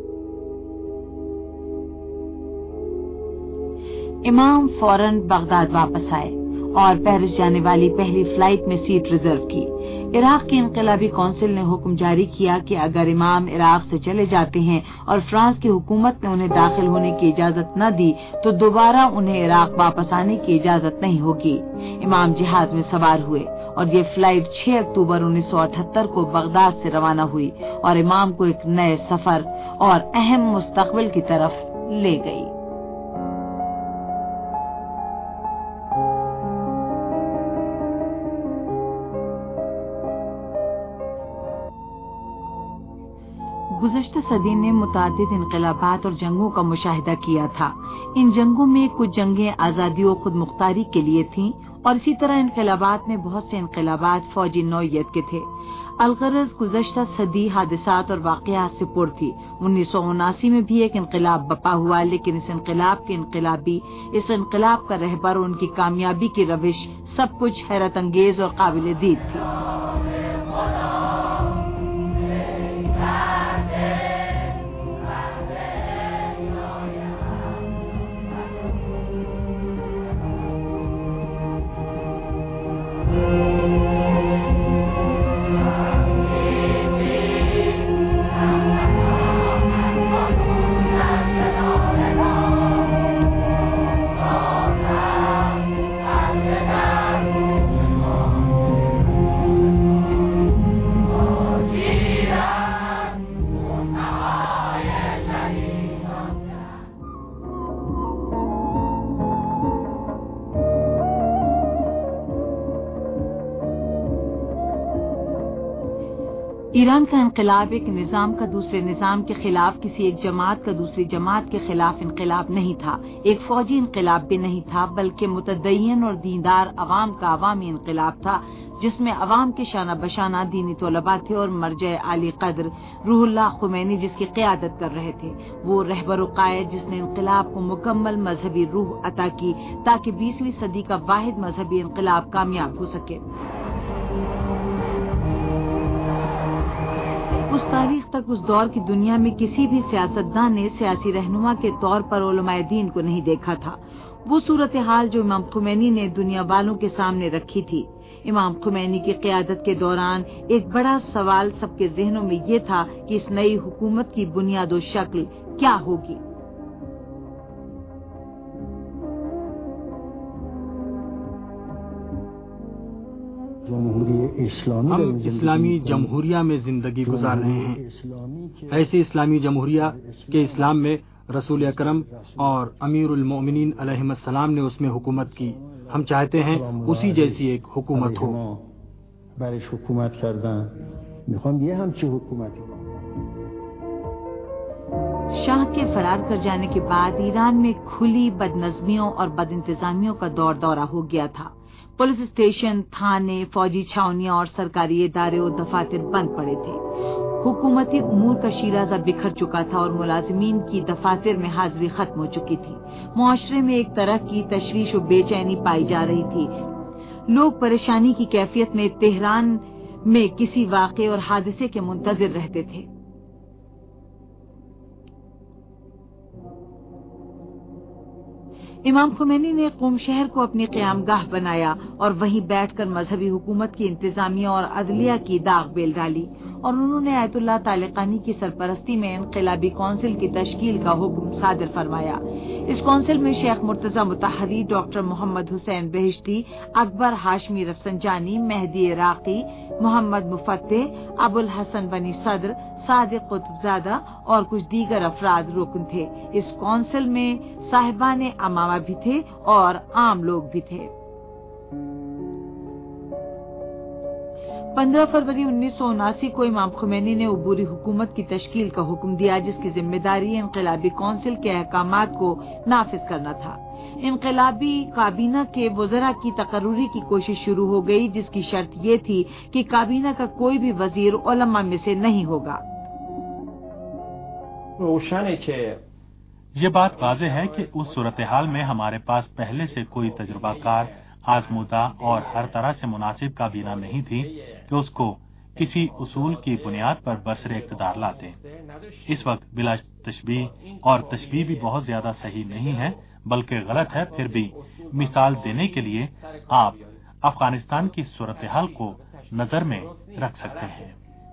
امام فوراً بغداد واپس آئے اور پیرس جانے والی پہلی فلائٹ میں سیٹ ریزرو کی۔ عراق کی انقلابی کونسل نے حکم جاری کیا کہ اگر امام عراق سے چلے جاتے ہیں اور فرانس کی حکومت نے انہیں داخل ہونے کی اجازت نہ دی تو دوبارہ انہیں عراق واپس آنے کی اجازت نہیں ہوگی۔ امام جہاز میں سوار ہوئے اور یہ فلائٹ 6 اکتوبر 1978 کو بغداد سے روانہ ہوئی اور امام کو ایک نئے سفر اور اہم مستقبل کی طرف لے گئی۔ گزشتہ صدی نے متعدد انقلابات اور جنگوں کا مشاہدہ کیا تھا۔ ان جنگوں میں کچھ جنگیں آزادی و خود مختاری کے لیے تھیں اور اسی طرح انقلابات میں بہت سے انقلابات فوجی نوعیت کے تھے۔ الغرض گزشتہ صدی حادثات اور واقعات سے پر تھی۔ 1979 میں بھی ایک انقلاب بپا ہوا، لیکن اس انقلاب کا رہبر اور ان کی کامیابی کی روش سب کچھ حیرت انگیز اور قابل دید تھی۔ ایران کا انقلاب ایک نظام کا دوسرے نظام کے خلاف، کسی ایک جماعت کا دوسری جماعت کے خلاف انقلاب نہیں تھا، ایک فوجی انقلاب بھی نہیں تھا، بلکہ متدین اور دیندار عوام کا عوامی انقلاب تھا، جس میں عوام کے شانہ بشانہ دینی طلباء تھے اور مرجع عالی قدر روح اللہ خمینی جس کی قیادت کر رہے تھے، وہ رہبر و قائد جس نے انقلاب کو مکمل مذہبی روح عطا کی تاکہ 20ویں صدی کا واحد مذہبی انقلاب کامیاب ہو سکے۔ اس تاریخ تک اس دور کی دنیا میں کسی بھی سیاستدان نے سیاسی رہنما کے طور پر علماء دین کو نہیں دیکھا تھا۔ وہ صورتحال جو امام خمینی نے دنیا والوں کے سامنے رکھی تھی۔ امام خمینی کی قیادت کے دوران ایک بڑا سوال سب کے ذہنوں میں یہ تھا کہ اس نئی حکومت کی بنیاد و شکل کیا ہوگی۔ ہم اسلامی جمہوریہ میں زندگی گزار رہے ہیں، ایسی اسلامی جمہوریہ کے اسلام میں رسول اکرم اور امیر المومنین علیہ السلام نے اس میں حکومت کی۔ ہم چاہتے ہیں اسی جیسی ایک حکومت ہو۔ شاہ کے فرار کر جانے کے بعد ایران میں کھلی بد نظمیوں اور بد انتظامیوں کا دورہ ہو گیا تھا۔ پولیس اسٹیشن، تھانے، فوجی چھاونیاں اور سرکاری ادارے و دفاتر بند پڑے تھے۔ حکومتی امور کا شیرازہ بکھر چکا تھا اور ملازمین کی دفاتر میں حاضری ختم ہو چکی تھی۔ معاشرے میں ایک طرح کی تشویش و بے چینی پائی جا رہی تھی۔ لوگ پریشانی کی کیفیت میں تہران میں کسی واقعے اور حادثے کے منتظر رہتے تھے۔ امام خمینی نے قم شہر کو اپنی قیام گاہ بنایا اور وہیں بیٹھ کر مذہبی حکومت کی انتظامیہ اور عدلیہ کی داغ بیل ڈالی، اور انہوں نے آیت اللہ طالقانی کی سرپرستی میں انقلابی کونسل کی تشکیل کا حکم صادر فرمایا۔ اس کونسل میں شیخ Morteza Motahhari, doctor Mohammad Hossein Beheshti, Akbar Hashemi Rafsanjani, Mahdi Araghi, Mohammad مفتح، ابو الحسن بنی صدر، صادق قطب زادہ اور کچھ دیگر افراد رکن تھے۔ اس کونسل میں صاحبان امامہ بھی تھے اور عام لوگ بھی تھے۔ 15 فروری 1979 کو امام خمینی نے عبوری حکومت کی تشکیل کا حکم دیا، جس کی ذمہ داری انقلابی کونسل کے احکامات کو نافذ کرنا تھا۔ انقلابی کابینہ کے وزراء کی تقرری کی کوشش شروع ہو گئی، جس کی شرط یہ تھی کہ کابینہ کا کوئی بھی وزیر علماء میں سے نہیں ہوگا۔ یہ بات واضح ہے کہ اس صورتحال میں ہمارے پاس پہلے سے کوئی تجربہ کار، آزمودہ اور ہر طرح سے مناسب کابینہ نہیں تھی کہ اس کو کسی اصول کی بنیاد پر برسر اقتدار لاتے۔ اس وقت بلا تشبیہ، اور تشبیہ بھی بہت زیادہ صحیح نہیں ہے بلکہ غلط ہے، پھر بھی مثال دینے کے لیے آپ افغانستان کی صورتحال کو نظر میں رکھ سکتے ہیں۔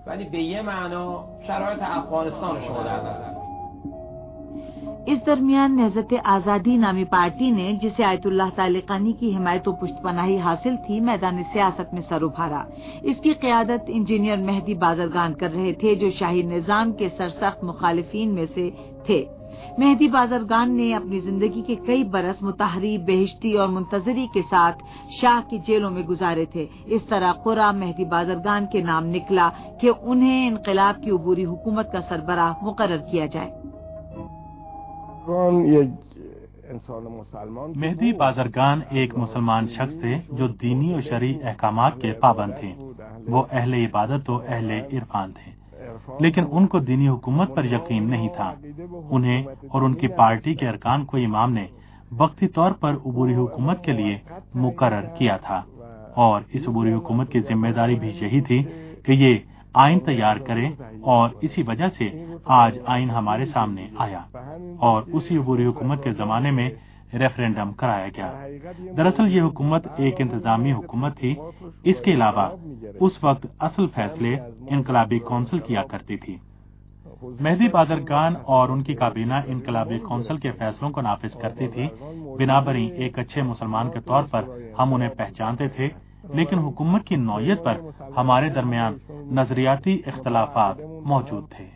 اس درمیان نہضت آزادی نامی پارٹی نے، جسے آیت اللہ طالقانی کی حمایت و پشت پناہی حاصل تھی، میدان سیاست میں سر ابھارا۔ اس کی قیادت انجینئر مہدی بازرگان کر رہے تھے، جو شاہی نظام کے سرسخت مخالفین میں سے تھے۔ مہدی بازرگان نے اپنی زندگی کے کئی برس مطہری، بہشتی اور منتظری کے ساتھ شاہ کی جیلوں میں گزارے تھے۔ اس طرح قرہ مہدی بازرگان کے نام نکلا کہ انہیں انقلاب کی عبوری حکومت کا سربراہ مقرر کیا جائے۔ ایران یک مہدی بازرگان ایک مسلمان شخص تھے جو دینی اور شرعی احکامات کے پابند تھے. وہ اہل عبادت و اہل عرفان تھے، لیکن ان کو دینی حکومت پر یقین نہیں تھا. انہیں اور ان کی پارٹی کے ارکان کو امام نے وقتی طور پر عبوری حکومت کے لیے مقرر کیا تھا، اور اس عبوری حکومت کی ذمہ داری بھی یہی تھی کہ یہ آئین تیار کرے، اور اسی وجہ سے آج آئین ہمارے سامنے آیا اور اسی عبوری حکومت کے زمانے میں ریفرینڈم کرایا گیا. دراصل یہ حکومت ایک انتظامی حکومت تھی. اس کے علاوہ اس وقت اصل فیصلے انقلابی کونسل کیا کرتی تھی. مہدی بازرگان اور ان کی کابینہ انقلابی کونسل کے فیصلوں کو نافذ کرتی تھی. بنابراین ایک اچھے مسلمان کے طور پر ہم انہیں پہچانتے تھے، لیکن حکومت کی نوعیت پر ہمارے درمیان نظریاتی اختلافات موجود تھے.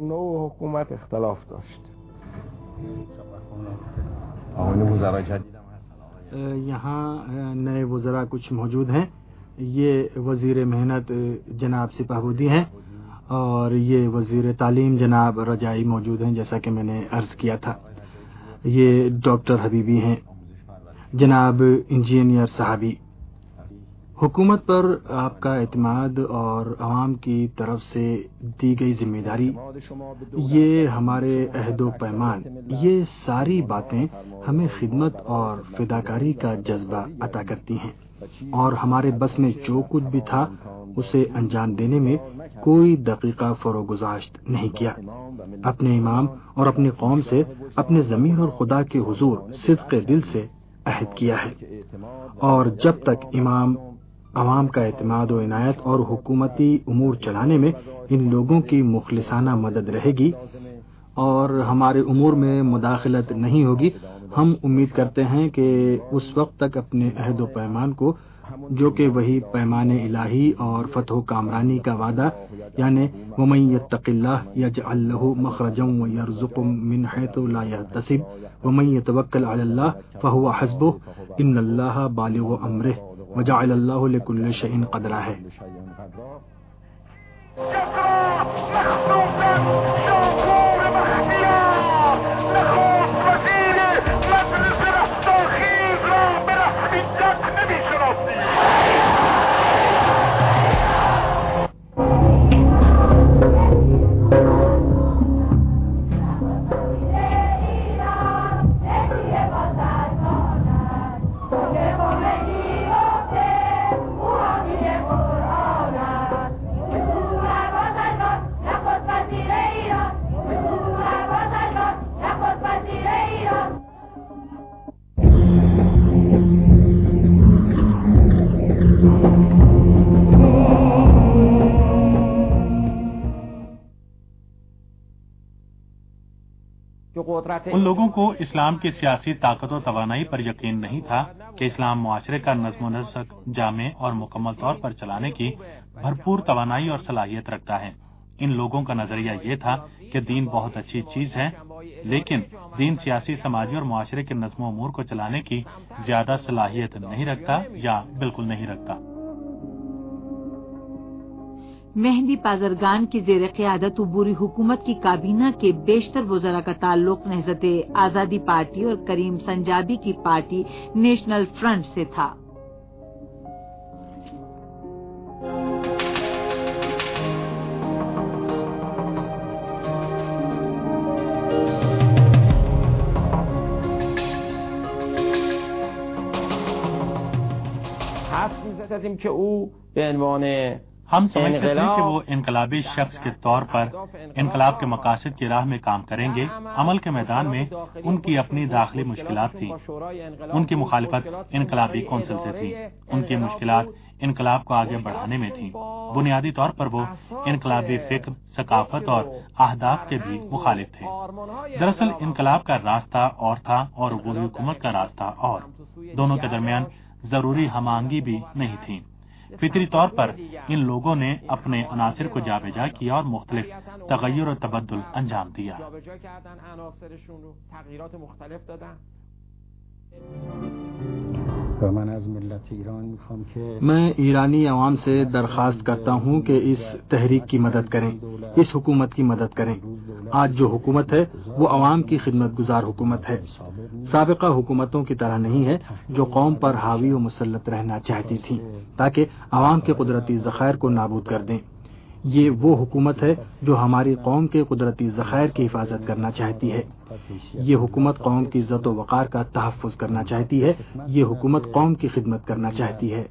یہاں نئے وزراء کچھ موجود ہیں. یہ وزیر محنت جناب سپاہودی ہیں، اور یہ وزیر تعلیم جناب رجائی موجود ہیں، جیسا کہ میں نے عرض کیا تھا. یہ ڈاکٹر حبیبی ہیں، جناب انجینئر صحابی. حکومت پر آپ کا اعتماد اور عوام کی طرف سے دی گئی ذمہ داری، یہ ہمارے عہد و پیمان، یہ ساری باتیں ہمیں خدمت اور فداکاری کا جذبہ عطا کرتی ہیں، اور ہمارے بس میں جو کچھ بھی تھا اسے انجام دینے میں کوئی دقیقہ فروگزاشت نہیں کیا. اپنے امام اور اپنی قوم سے اپنے ضمیر اور خدا کے حضور صدق دل سے عہد کیا ہے، اور جب تک امام عوام کا اعتماد و عنایت اور حکومتی امور چلانے میں ان لوگوں کی مخلصانہ مدد رہے گی اور ہمارے امور میں مداخلت نہیں ہوگی، ہم امید کرتے ہیں کہ اس وقت تک اپنے عہد و پیمان کو، جو کہ وہی پیمان الہی اور فتح و کامرانی کا وعدہ، یعنی وَمَن يَتَّقِ اللَّهَ يَجْعَل لَّهُ مَخْرَجًا وَيَرْزُقْهُ مِنْ حَيْثُ لَا يَحْتَسِبُ وَمَن يَتَوَكَّلْ عَلَى اللَّهِ فَهُوَ حَسْبُهُ إِنَّ اللَّهَ بَالِغُ أَمْرِهِ وَجَعَلَ اللَّهُ لِكُلِّ شَيْءٍ قَدْرًا ہے. ان لوگوں کو اسلام کی سیاسی طاقت و توانائی پر یقین نہیں تھا کہ اسلام معاشرے کا نظم و نسق جامع اور مکمل طور پر چلانے کی بھرپور توانائی اور صلاحیت رکھتا ہے. ان لوگوں کا نظریہ یہ تھا کہ دین بہت اچھی چیز ہے، لیکن دین سیاسی، سماجی اور معاشرے کے نظم و امور کو چلانے کی زیادہ صلاحیت نہیں رکھتا یا بالکل نہیں رکھتا. مہدی بازرگان کی زیر قیادت عبوری حکومت کی کابینہ کے بیشتر وزراء کا تعلق نہضت آزادی پارٹی اور کریم سنجابی کی پارٹی نیشنل فرنٹ سے تھا. ہم سمجھتے تھے کہ وہ انقلابی شخص کے طور پر انقلاب کے مقاصد کی راہ میں کام کریں گے. عمل کے میدان میں ان کی اپنی داخلی مشکلات تھیں. ان کی مخالفت انقلابی کونسل سے تھی. ان کی مشکلات انقلاب کو آگے بڑھانے میں تھیں. بنیادی طور پر وہ انقلابی فکر، ثقافت اور اہداف کے بھی مخالف تھے. دراصل انقلاب کا راستہ اور تھا اور عبوری حکومت کا راستہ اور. دونوں کے درمیان ضروری ہم آہنگی بھی نہیں تھی. فطری طور پر ان لوگوں نے اپنے عناصر کو جابجا کیا اور مختلف تغیر و تبدل انجام دیا. و من از ملت میں ایرانی عوام سے درخواست کرتا ہوں کہ اس تحریک کی مدد کریں، اس حکومت کی مدد کریں۔ آج جو حکومت ہے وہ عوام کی خدمت گزار حکومت ہے، سابقہ حکومتوں کی طرح نہیں ہے جو قوم پر حاوی و مسلط رہنا چاہتی تھیں تاکہ عوام کے قدرتی ذخائر کو نابود کر دیں۔ یہ وہ حکومت ہے جو ہماری قوم کے قدرتی ذخائر کی حفاظت کرنا چاہتی ہے۔ یہ حکومت قوم کی عزت و وقار کا تحفظ کرنا چاہتی ہے، یہ حکومت قوم کی خدمت کرنا چاہتی ہے۔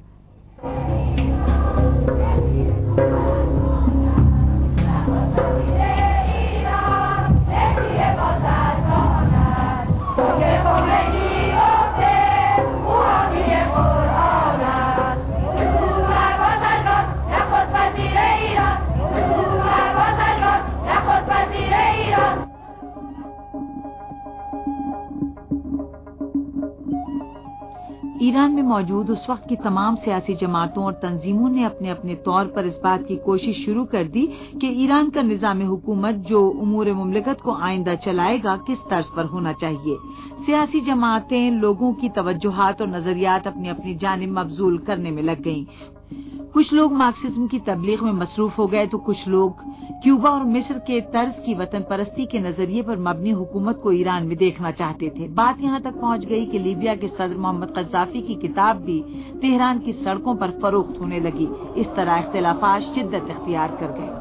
ایران میں موجود اس وقت کی تمام سیاسی جماعتوں اور تنظیموں نے اپنے اپنے طور پر اس بات کی کوشش شروع کر دی کہ ایران کا نظام حکومت جو امور مملکت کو آئندہ چلائے گا کس طرز پر ہونا چاہیے۔ سیاسی جماعتیں لوگوں کی توجہات اور نظریات اپنی اپنی جانب مبذول کرنے میں لگ گئیں۔ کچھ لوگ مارکسزم کی تبلیغ میں مصروف ہو گئے تو کچھ لوگ کیوبا اور مصر کے طرز کی وطن پرستی کے نظریے پر مبنی حکومت کو ایران میں دیکھنا چاہتے تھے۔ بات یہاں تک پہنچ گئی کہ لیبیا کے صدر محمد قذافی کی کتاب بھی تہران کی سڑکوں پر فروخت ہونے لگی۔ اس طرح اختلافات شدت اختیار کر گئے۔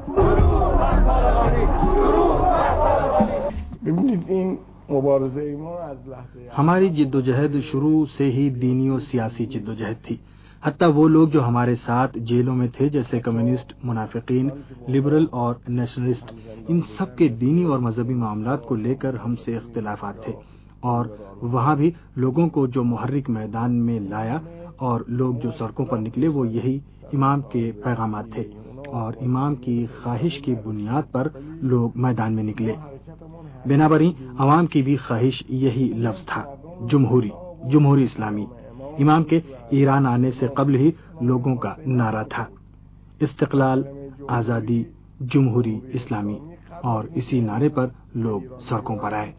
ہماری جدوجہد شروع سے ہی دینی اور سیاسی جدوجہد تھی۔ حتیٰ وہ لوگ جو ہمارے ساتھ جیلوں میں تھے جیسے کمیونسٹ، منافقین، لبرل اور نیشنلسٹ، ان سب کے دینی اور مذہبی معاملات کو لے کر ہم سے اختلافات تھے، اور وہاں بھی لوگوں کو جو محرک میدان میں لایا اور لوگ جو سڑکوں پر نکلے وہ یہی امام کے پیغامات تھے، اور امام کی خواہش کی بنیاد پر لوگ میدان میں نکلے۔ بنابراین عوام کی بھی خواہش یہی لفظ تھا، جمہوری اسلامی۔ امام کے ایران آنے سے قبل ہی لوگوں کا نعرہ تھا، استقلال، آزادی، جمہوری اسلامی، اور اسی نعرے پر لوگ سڑکوں پر آئے۔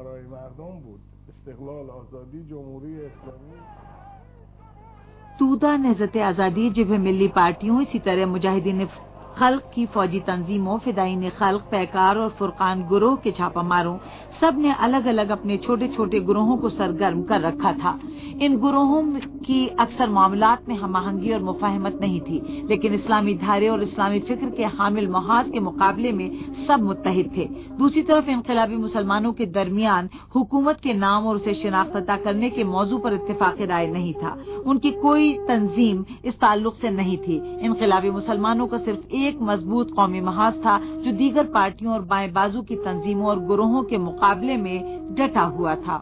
تودا، نہضت آزادی، جبہہ ملی پارٹیوں، اسی طرح مجاہدین خلق کی فوجی تنظیموں، فدائین خلق، پیکار اور فرقان گروہ کے چھاپہ ماروں، سب نے الگ الگ اپنے چھوٹے چھوٹے گروہوں کو سرگرم کر رکھا تھا۔ ان گروہوں کی اکثر معاملات میں ہم آہنگی اور مفاہمت نہیں تھی، لیکن اسلامی دھارے اور اسلامی فکر کے حامل محاذ کے مقابلے میں سب متحد تھے۔ دوسری طرف انقلابی مسلمانوں کے درمیان حکومت کے نام اور اسے شناخت عطا کرنے کے موضوع پر اتفاق رائے نہیں تھا۔ ان کی کوئی تنظیم اس تعلق سے نہیں تھی۔ انقلابی مسلمانوں کا صرف ایک مضبوط قومی محاذ تھا جو دیگر پارٹیوں اور بائیں بازو کی تنظیموں اور گروہوں کے مقابلے میں ڈٹا ہوا تھا۔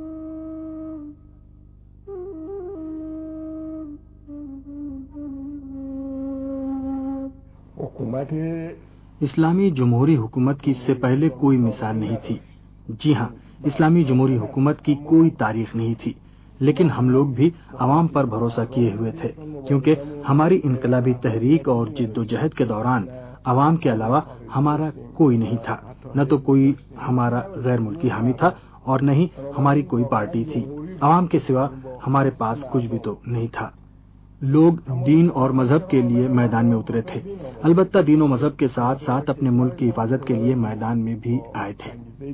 اسلامی جمہوری حکومت کی اس سے پہلے کوئی مثال نہیں تھی۔ جی ہاں، اسلامی جمہوری حکومت کی کوئی تاریخ نہیں تھی، لیکن ہم لوگ بھی عوام پر بھروسہ کیے ہوئے تھے، کیونکہ ہماری انقلابی تحریک اور جدوجہد کے دوران عوام کے علاوہ ہمارا کوئی نہیں تھا، نہ تو کوئی ہمارا غیر ملکی حامی تھا اور نہ ہی ہماری کوئی پارٹی تھی۔ عوام کے سوا ہمارے پاس کچھ بھی تو نہیں تھا۔ لوگ دین اور مذہب کے لیے میدان میں اترے تھے، البتہ دین و مذہب کے ساتھ ساتھ اپنے ملک کی حفاظت کے لیے میدان میں بھی آئے تھے۔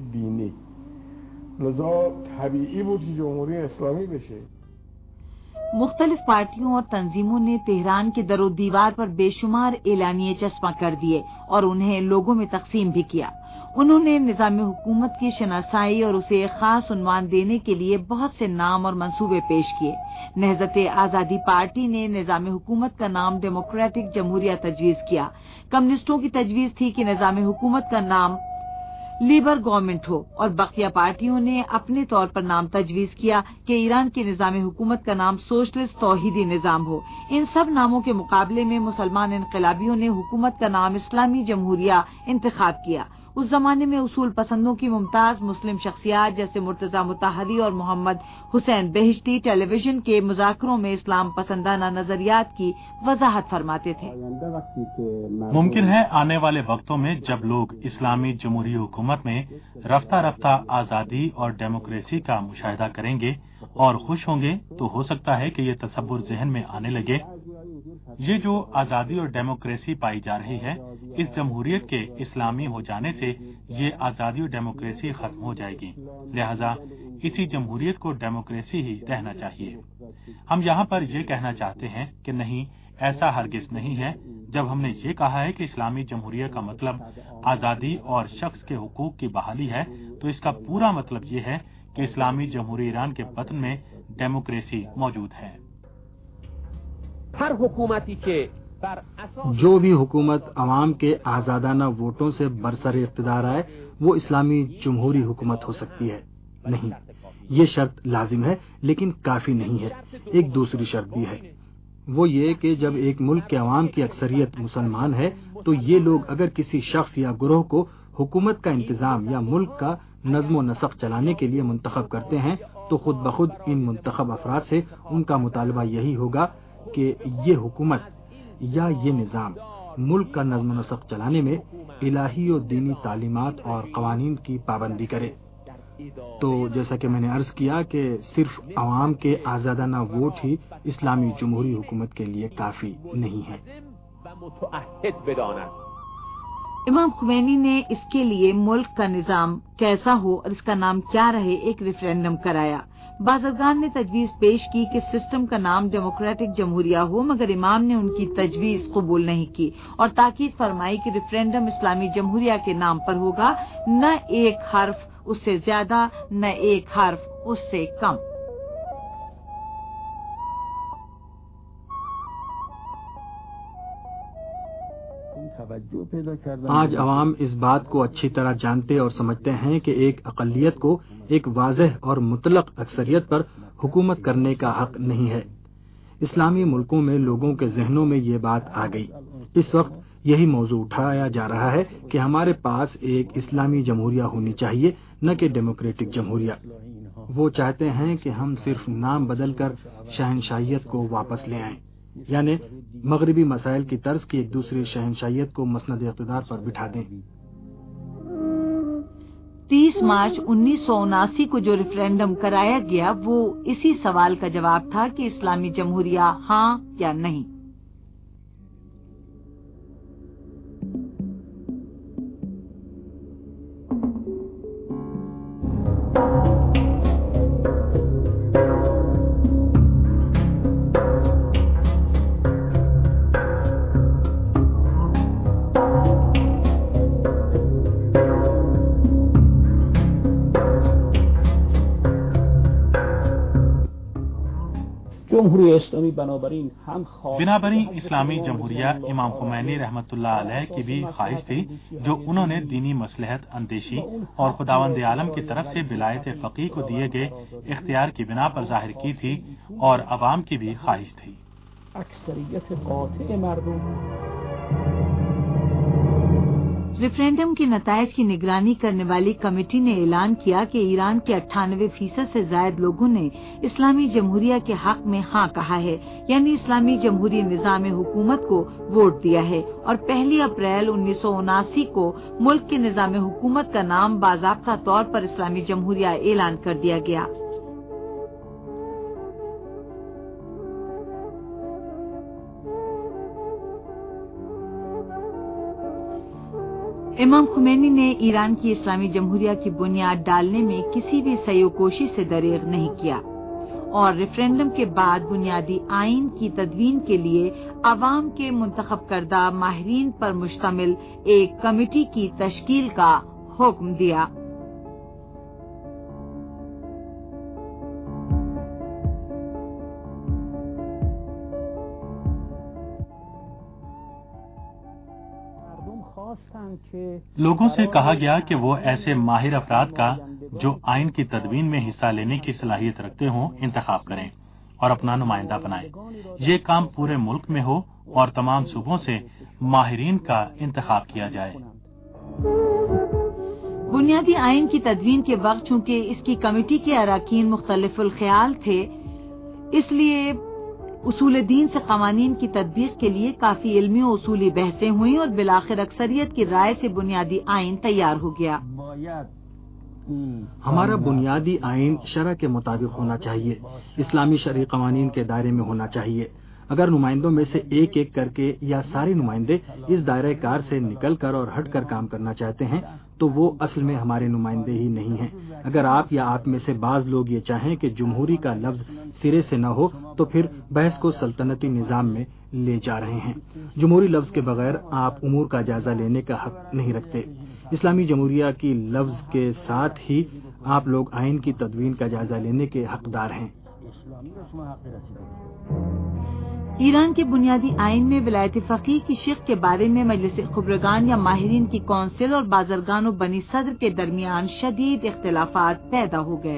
مختلف پارٹیوں اور تنظیموں نے تہران کے در و دیوار پر بے شمار اعلانیے چسپاں کر دیے اور انہیں لوگوں میں تقسیم بھی کیا۔ انہوں نے نظام حکومت کی شناسائی اور اسے ایک خاص عنوان دینے کے لیے بہت سے نام اور منصوبے پیش کیے۔ نہضت آزادی پارٹی نے نظام حکومت کا نام ڈیموکریٹک جمہوریہ تجویز کیا۔ کمیونسٹوں کی تجویز تھی کہ نظام حکومت کا نام لیبر گورنمنٹ ہو، اور بقیہ پارٹیوں نے اپنے طور پر نام تجویز کیا کہ ایران کے نظام حکومت کا نام سوشلسٹ توحیدی نظام ہو۔ ان سب ناموں کے مقابلے میں مسلمان انقلابیوں نے حکومت کا نام اسلامی جمہوریہ انتخاب کیا۔ اس زمانے میں اصول پسندوں کی ممتاز مسلم شخصیات جیسے مرتضی مطہری اور محمد حسین بہشتی ٹیلی ویژن کے مذاکروں میں اسلام پسندانہ نظریات کی وضاحت فرماتے تھے۔ ممکن ہے آنے والے وقتوں میں جب لوگ اسلامی جمہوری حکومت میں رفتہ رفتہ آزادی اور ڈیموکریسی کا مشاہدہ کریں گے اور خوش ہوں گے تو ہو سکتا ہے کہ یہ تصور ذہن میں آنے لگے یہ جو آزادی اور ڈیموکریسی پائی جا رہی ہے اس جمہوریت کے اسلامی ہو جانے سے یہ آزادی اور ڈیموکریسی ختم ہو جائے گی، لہذا اسی جمہوریت کو ڈیموکریسی ہی رہنا چاہیے۔ ہم یہاں پر یہ کہنا چاہتے ہیں کہ نہیں، ایسا ہرگز نہیں ہے۔ جب ہم نے یہ کہا ہے کہ اسلامی جمہوریت کا مطلب آزادی اور شخص کے حقوق کی بحالی ہے تو اس کا پورا مطلب یہ ہے کہ اسلامی جمہوری ایران کے وطن میں ڈیموکریسی موجود ہے۔ ہر حکومتی کے جو بھی حکومت عوام کے آزادانہ ووٹوں سے برسر اقتدار آئے وہ اسلامی جمہوری حکومت ہو سکتی ہے؟ نہیں، یہ شرط لازم ہے لیکن کافی نہیں ہے۔ ایک دوسری شرط بھی ہے، وہ یہ کہ جب ایک ملک کے عوام کی اکثریت مسلمان ہے تو یہ لوگ اگر کسی شخص یا گروہ کو حکومت کا انتظام یا ملک کا نظم و نسق چلانے کے لیے منتخب کرتے ہیں تو خود بخود ان منتخب افراد سے ان کا مطالبہ یہی ہوگا کہ یہ حکومت یا یہ نظام ملک کا نظم و نسق چلانے میں الہی و دینی تعلیمات اور قوانین کی پابندی کرے۔ تو جیسا کہ میں نے عرض کیا کہ صرف عوام کے آزادانہ ووٹ ہی اسلامی جمہوری حکومت کے لیے کافی نہیں ہے۔ امام خمینی نے اس کے لیے ملک کا نظام کیسا ہو اور اس کا نام کیا رہے ایک ریفرینڈم کرایا۔ بازرگان نے تجویز پیش کی کہ سسٹم کا نام ڈیموکریٹک جمہوریہ ہو، مگر امام نے ان کی تجویز قبول نہیں کی اور تاکید فرمائی کہ ریفرینڈم اسلامی جمہوریہ کے نام پر ہوگا، نہ ایک حرف اس سے زیادہ نہ ایک حرف اس سے کم۔ آج عوام اس بات کو اچھی طرح جانتے اور سمجھتے ہیں کہ ایک اقلیت کو ایک واضح اور مطلق اکثریت پر حکومت کرنے کا حق نہیں ہے۔ اسلامی ملکوں میں لوگوں کے ذہنوں میں یہ بات آ گئی۔ اس وقت یہی موضوع اٹھایا جا رہا ہے کہ ہمارے پاس ایک اسلامی جمہوریہ ہونی چاہیے، نہ کہ ڈیموکریٹک جمہوریہ۔ وہ چاہتے ہیں کہ ہم صرف نام بدل کر شہنشاہیت کو واپس لے آئیں، یعنی مغربی مسائل کی طرز کی ایک دوسری شہنشاہیت کو مسند اقتدار پر بٹھا دیں۔ 30 مارچ 1979 کو جو ریفرینڈم کرایا گیا وہ اسی سوال کا جواب تھا کہ اسلامی جمہوریہ ہاں یا نہیں۔ بنابراین اسلامی جمہوریہ امام خمینی رحمۃ اللہ علیہ کی بھی خواہش تھی جو انہوں نے دینی مصلحت اندیشی اور خداوند عالم کی طرف سے ولایت فقیہ کو دیے گئے اختیار کی بنا پر ظاہر کی تھی اور عوام کی بھی خواہش تھی۔ اکثریت قاطع مردم ریفرینڈم کے نتائج کی نگرانی کرنے والی کمیٹی نے اعلان کیا کہ ایران کے 98% سے زائد لوگوں نے اسلامی جمہوریہ کے حق میں ہاں کہا ہے، یعنی اسلامی جمہوری نظام حکومت کو ووٹ دیا ہے، اور 1 اپریل 1979 کو ملک کے نظام حکومت کا نام باضابطہ طور پر اسلامی جمہوریہ اعلان کر دیا گیا۔ امام خمینی نے ایران کی اسلامی جمہوریہ کی بنیاد ڈالنے میں کسی بھی سعی و کوشش سے دریغ نہیں کیا، اور ریفرینڈم کے بعد بنیادی آئین کی تدوین کے لیے عوام کے منتخب کردہ ماہرین پر مشتمل ایک کمیٹی کی تشکیل کا حکم دیا۔ لوگوں سے کہا گیا کہ وہ ایسے ماہر افراد کا جو آئین کی تدوین میں حصہ لینے کی صلاحیت رکھتے ہوں انتخاب کریں اور اپنا نمائندہ بنائیں۔ یہ کام پورے ملک میں ہو اور تمام صوبوں سے ماہرین کا انتخاب کیا جائے۔ بنیادی آئین کی تدوین کے وقت چونکہ اس کی کمیٹی کے اراکین مختلف الخیال تھے، اس لیے اصول دین سے قوانین کی تطبیق کے لیے کافی علمی و اصولی بحثیں ہوئیں اور بالآخر اکثریت کی رائے سے بنیادی آئین تیار ہو گیا۔ ہمارا بنیادی آئین شرع کے مطابق ہونا چاہیے، اسلامی شرعی قوانین کے دائرے میں ہونا چاہیے۔ اگر نمائندوں میں سے ایک ایک کر کے یا سارے نمائندے اس دائرہ کار سے نکل کر اور ہٹ کر کام کرنا چاہتے ہیں تو وہ اصل میں ہمارے نمائندے ہی نہیں ہیں۔ اگر آپ یا آپ میں سے بعض لوگ یہ چاہیں کہ جمہوری کا لفظ سرے سے نہ ہو تو پھر بحث کو سلطنتی نظام میں لے جا رہے ہیں۔ جمہوری لفظ کے بغیر آپ امور کا جائزہ لینے کا حق نہیں رکھتے۔ اسلامی جمہوریہ کی لفظ کے ساتھ ہی آپ لوگ آئین کی تدوین کا جائزہ لینے کے حقدار ہیں۔ ایران کے بنیادی آئین میں ولایت فقیہ کی شق کے بارے میں مجلس خبرگان یا ماہرین کی کونسل اور بازرگان و بنی صدر کے درمیان شدید اختلافات پیدا ہو گئے۔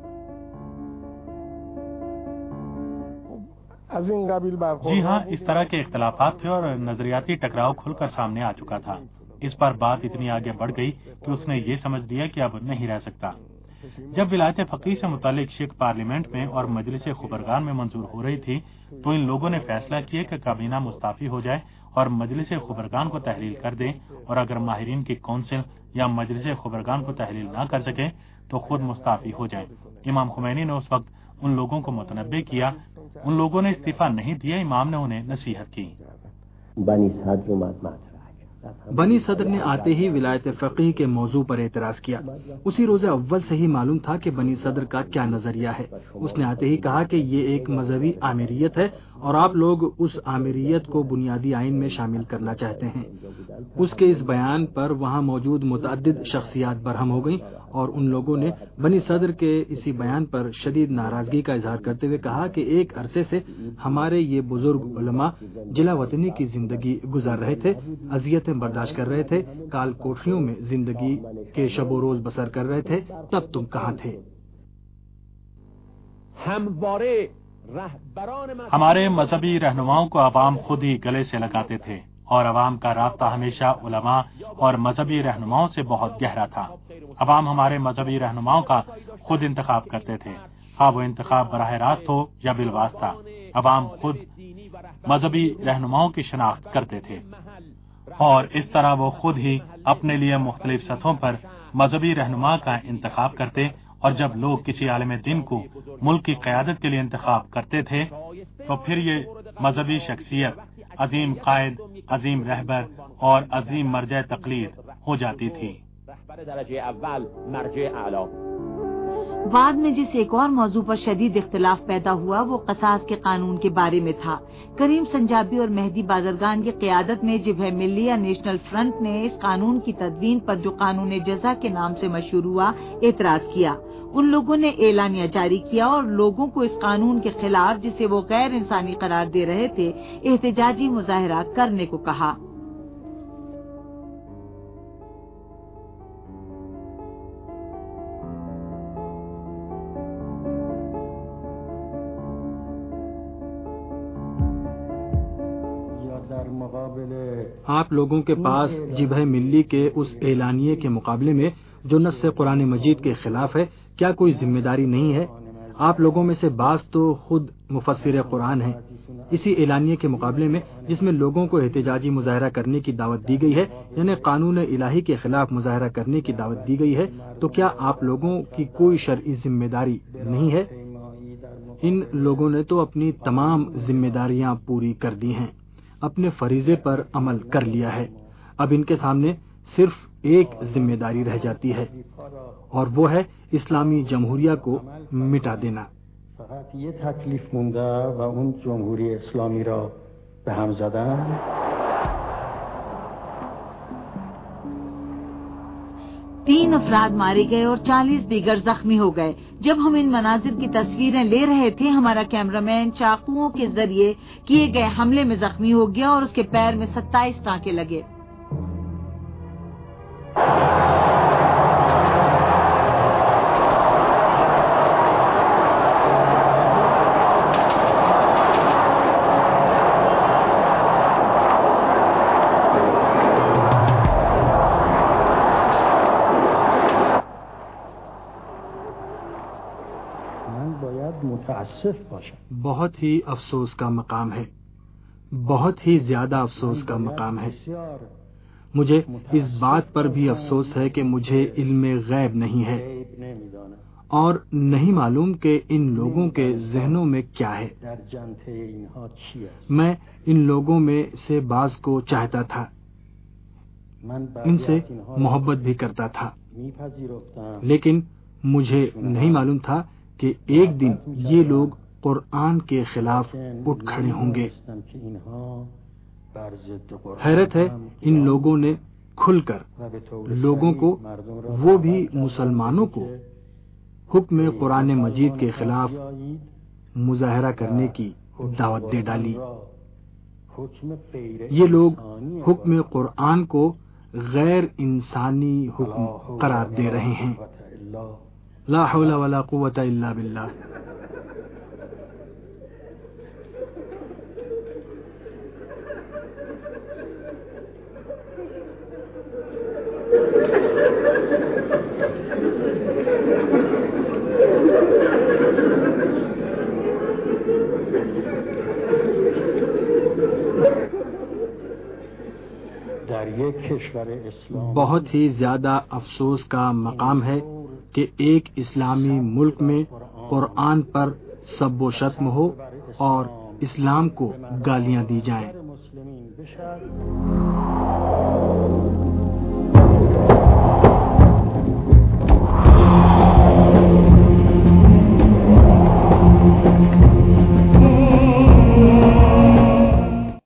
جی ہاں، اس طرح کے اختلافات تھے اور نظریاتی ٹکراؤ کھل کر سامنے آ چکا تھا۔ اس پر بات اتنی آگے بڑھ گئی کہ اس نے یہ سمجھ لیا کہ اب نہیں رہ سکتا۔ جب ولایت فقیہ سے متعلق شق پارلیمنٹ میں اور مجلس خبرگان میں منظور ہو رہی تھی تو ان لوگوں نے فیصلہ کیا کہ کابینہ مستعفی ہو جائے اور مجلس خبرگان کو تحلیل کر دیں، اور اگر ماہرین کی کونسل یا مجلس خبرگان کو تحلیل نہ کر سکے تو خود مستعفی ہو جائیں۔ امام خمینی نے اس وقت ان لوگوں کو متنبہ کیا۔ ان لوگوں نے استعفیٰ نہیں دیا، امام نے انہیں نصیحت کی۔ بنی صدر نے آتے ہی ولایت فقیہ کے موضوع پر اعتراض کیا۔ اسی روز اول سے ہی معلوم تھا کہ بنی صدر کا کیا نظریہ ہے۔ اس نے آتے ہی کہا کہ یہ ایک مذہبی آمیریت ہے اور آپ لوگ اس آمیریت کو بنیادی آئین میں شامل کرنا چاہتے ہیں۔ اس کے اس بیان پر وہاں موجود متعدد شخصیات برہم ہو گئیں اور ان لوگوں نے بنی صدر کے اسی بیان پر شدید ناراضگی کا اظہار کرتے ہوئے کہا کہ ایک عرصے سے ہمارے یہ بزرگ علماء جلا وطنی کی زندگی گزار رہے تھے، اذیتیں برداشت کر رہے تھے، کال کوٹھریوں میں زندگی کے شب و روز بسر کر رہے تھے، تب تم کہاں تھے؟ ہمارے مذہبی رہنماؤں کو عوام خود ہی گلے سے لگاتے تھے اور عوام کا رابطہ ہمیشہ علماء اور مذہبی رہنماؤں سے بہت گہرا تھا۔ عوام ہمارے مذہبی رہنماؤں کا خود انتخاب کرتے تھے، خواہ وہ انتخاب براہ راست ہو یا بالواسطہ۔ عوام خود مذہبی رہنماؤں کی شناخت کرتے تھے اور اس طرح وہ خود ہی اپنے لیے مختلف سطحوں پر مذہبی رہنما کا انتخاب کرتے، اور جب لوگ کسی عالم دین کو ملک کی قیادت کے لیے انتخاب کرتے تھے تو پھر یہ مذہبی شخصیت عظیم قائد، عظیم رہبر اور عظیم مرجع تقلید ہو جاتی تھی۔ بعد میں جس ایک اور موضوع پر شدید اختلاف پیدا ہوا وہ قصاص کے قانون کے بارے میں تھا۔ کریم سنجابی اور مہدی بازرگان کی قیادت میں جبہہ ملی یا نیشنل فرنٹ نے اس قانون کی تدوین پر جو قانون جزا کے نام سے مشہور ہوا اعتراض کیا۔ ان لوگوں نے اعلانیہ جاری کیا اور لوگوں کو اس قانون کے خلاف، جسے وہ غیر انسانی قرار دے رہے تھے، احتجاجی مظاہرہ کرنے کو کہا۔ آپ لوگوں کے پاس جبہہ ملی کے اس اعلانیے کے مقابلے میں جو نص قرآن مجید کے خلاف ہے کیا کوئی ذمہ داری نہیں ہے؟ آپ لوگوں میں سے بعض تو خود مفسر قرآن ہیں۔ اسی اعلانیے کے مقابلے میں جس میں لوگوں کو احتجاجی مظاہرہ کرنے کی دعوت دی گئی ہے، یعنی قانون الہی کے خلاف مظاہرہ کرنے کی دعوت دی گئی ہے، تو کیا آپ لوگوں کی کوئی شرعی ذمہ داری نہیں ہے؟ ان لوگوں نے تو اپنی تمام ذمہ داریاں پوری کر دی ہیں، اپنے فریضے پر عمل کر لیا ہے۔ اب ان کے سامنے صرف ایک ذمہ داری رہ جاتی ہے اور وہ ہے اسلامی جمہوریہ کو مٹا دینا۔ فقط یہ تکلیف مونده و اون جمهوری اسلامی را به هم زدن۔ تین افراد مارے گئے اور 40 دیگر زخمی ہو گئے۔ جب ہم ان مناظر کی تصویریں لے رہے تھے ہمارا کیمرامین چاقوؤں کے ذریعے کیے گئے حملے میں زخمی ہو گیا اور اس کے پیر میں 27 ٹانکے لگے۔ متاسف باشم. بہت ہی افسوس کا مقام ہے، بہت ہی زیادہ افسوس کا مقام ہے. مجھے اس بات پر بھی افسوس ہے کہ مجھے علم غیب نہیں ہے اور نہیں معلوم کہ ان لوگوں کے ذہنوں میں کیا ہے. میں ان لوگوں میں سے بعض کو چاہتا تھا، ان سے محبت بھی کرتا تھا، لیکن مجھے نہیں معلوم تھا کہ ایک دن یہ لوگ قرآن کے خلاف اٹھ کھڑے ہوں گے. حیرت ہے ان لوگوں نے کھل کر لوگوں کو، وہ بھی مسلمانوں کو، حکم قرآن مجید کے خلاف مظاہرہ کرنے کی دعوت دے ڈالی. یہ لوگ حکم قرآن کو غیر انسانی حکم قرار دے رہے ہیں. لا حول ولا قوت الا باللہ. بہت ہی زیادہ افسوس کا مقام ہے کہ ایک اسلامی ملک میں قرآن پر سب و شتم ہو اور اسلام کو گالیاں دی جائیں.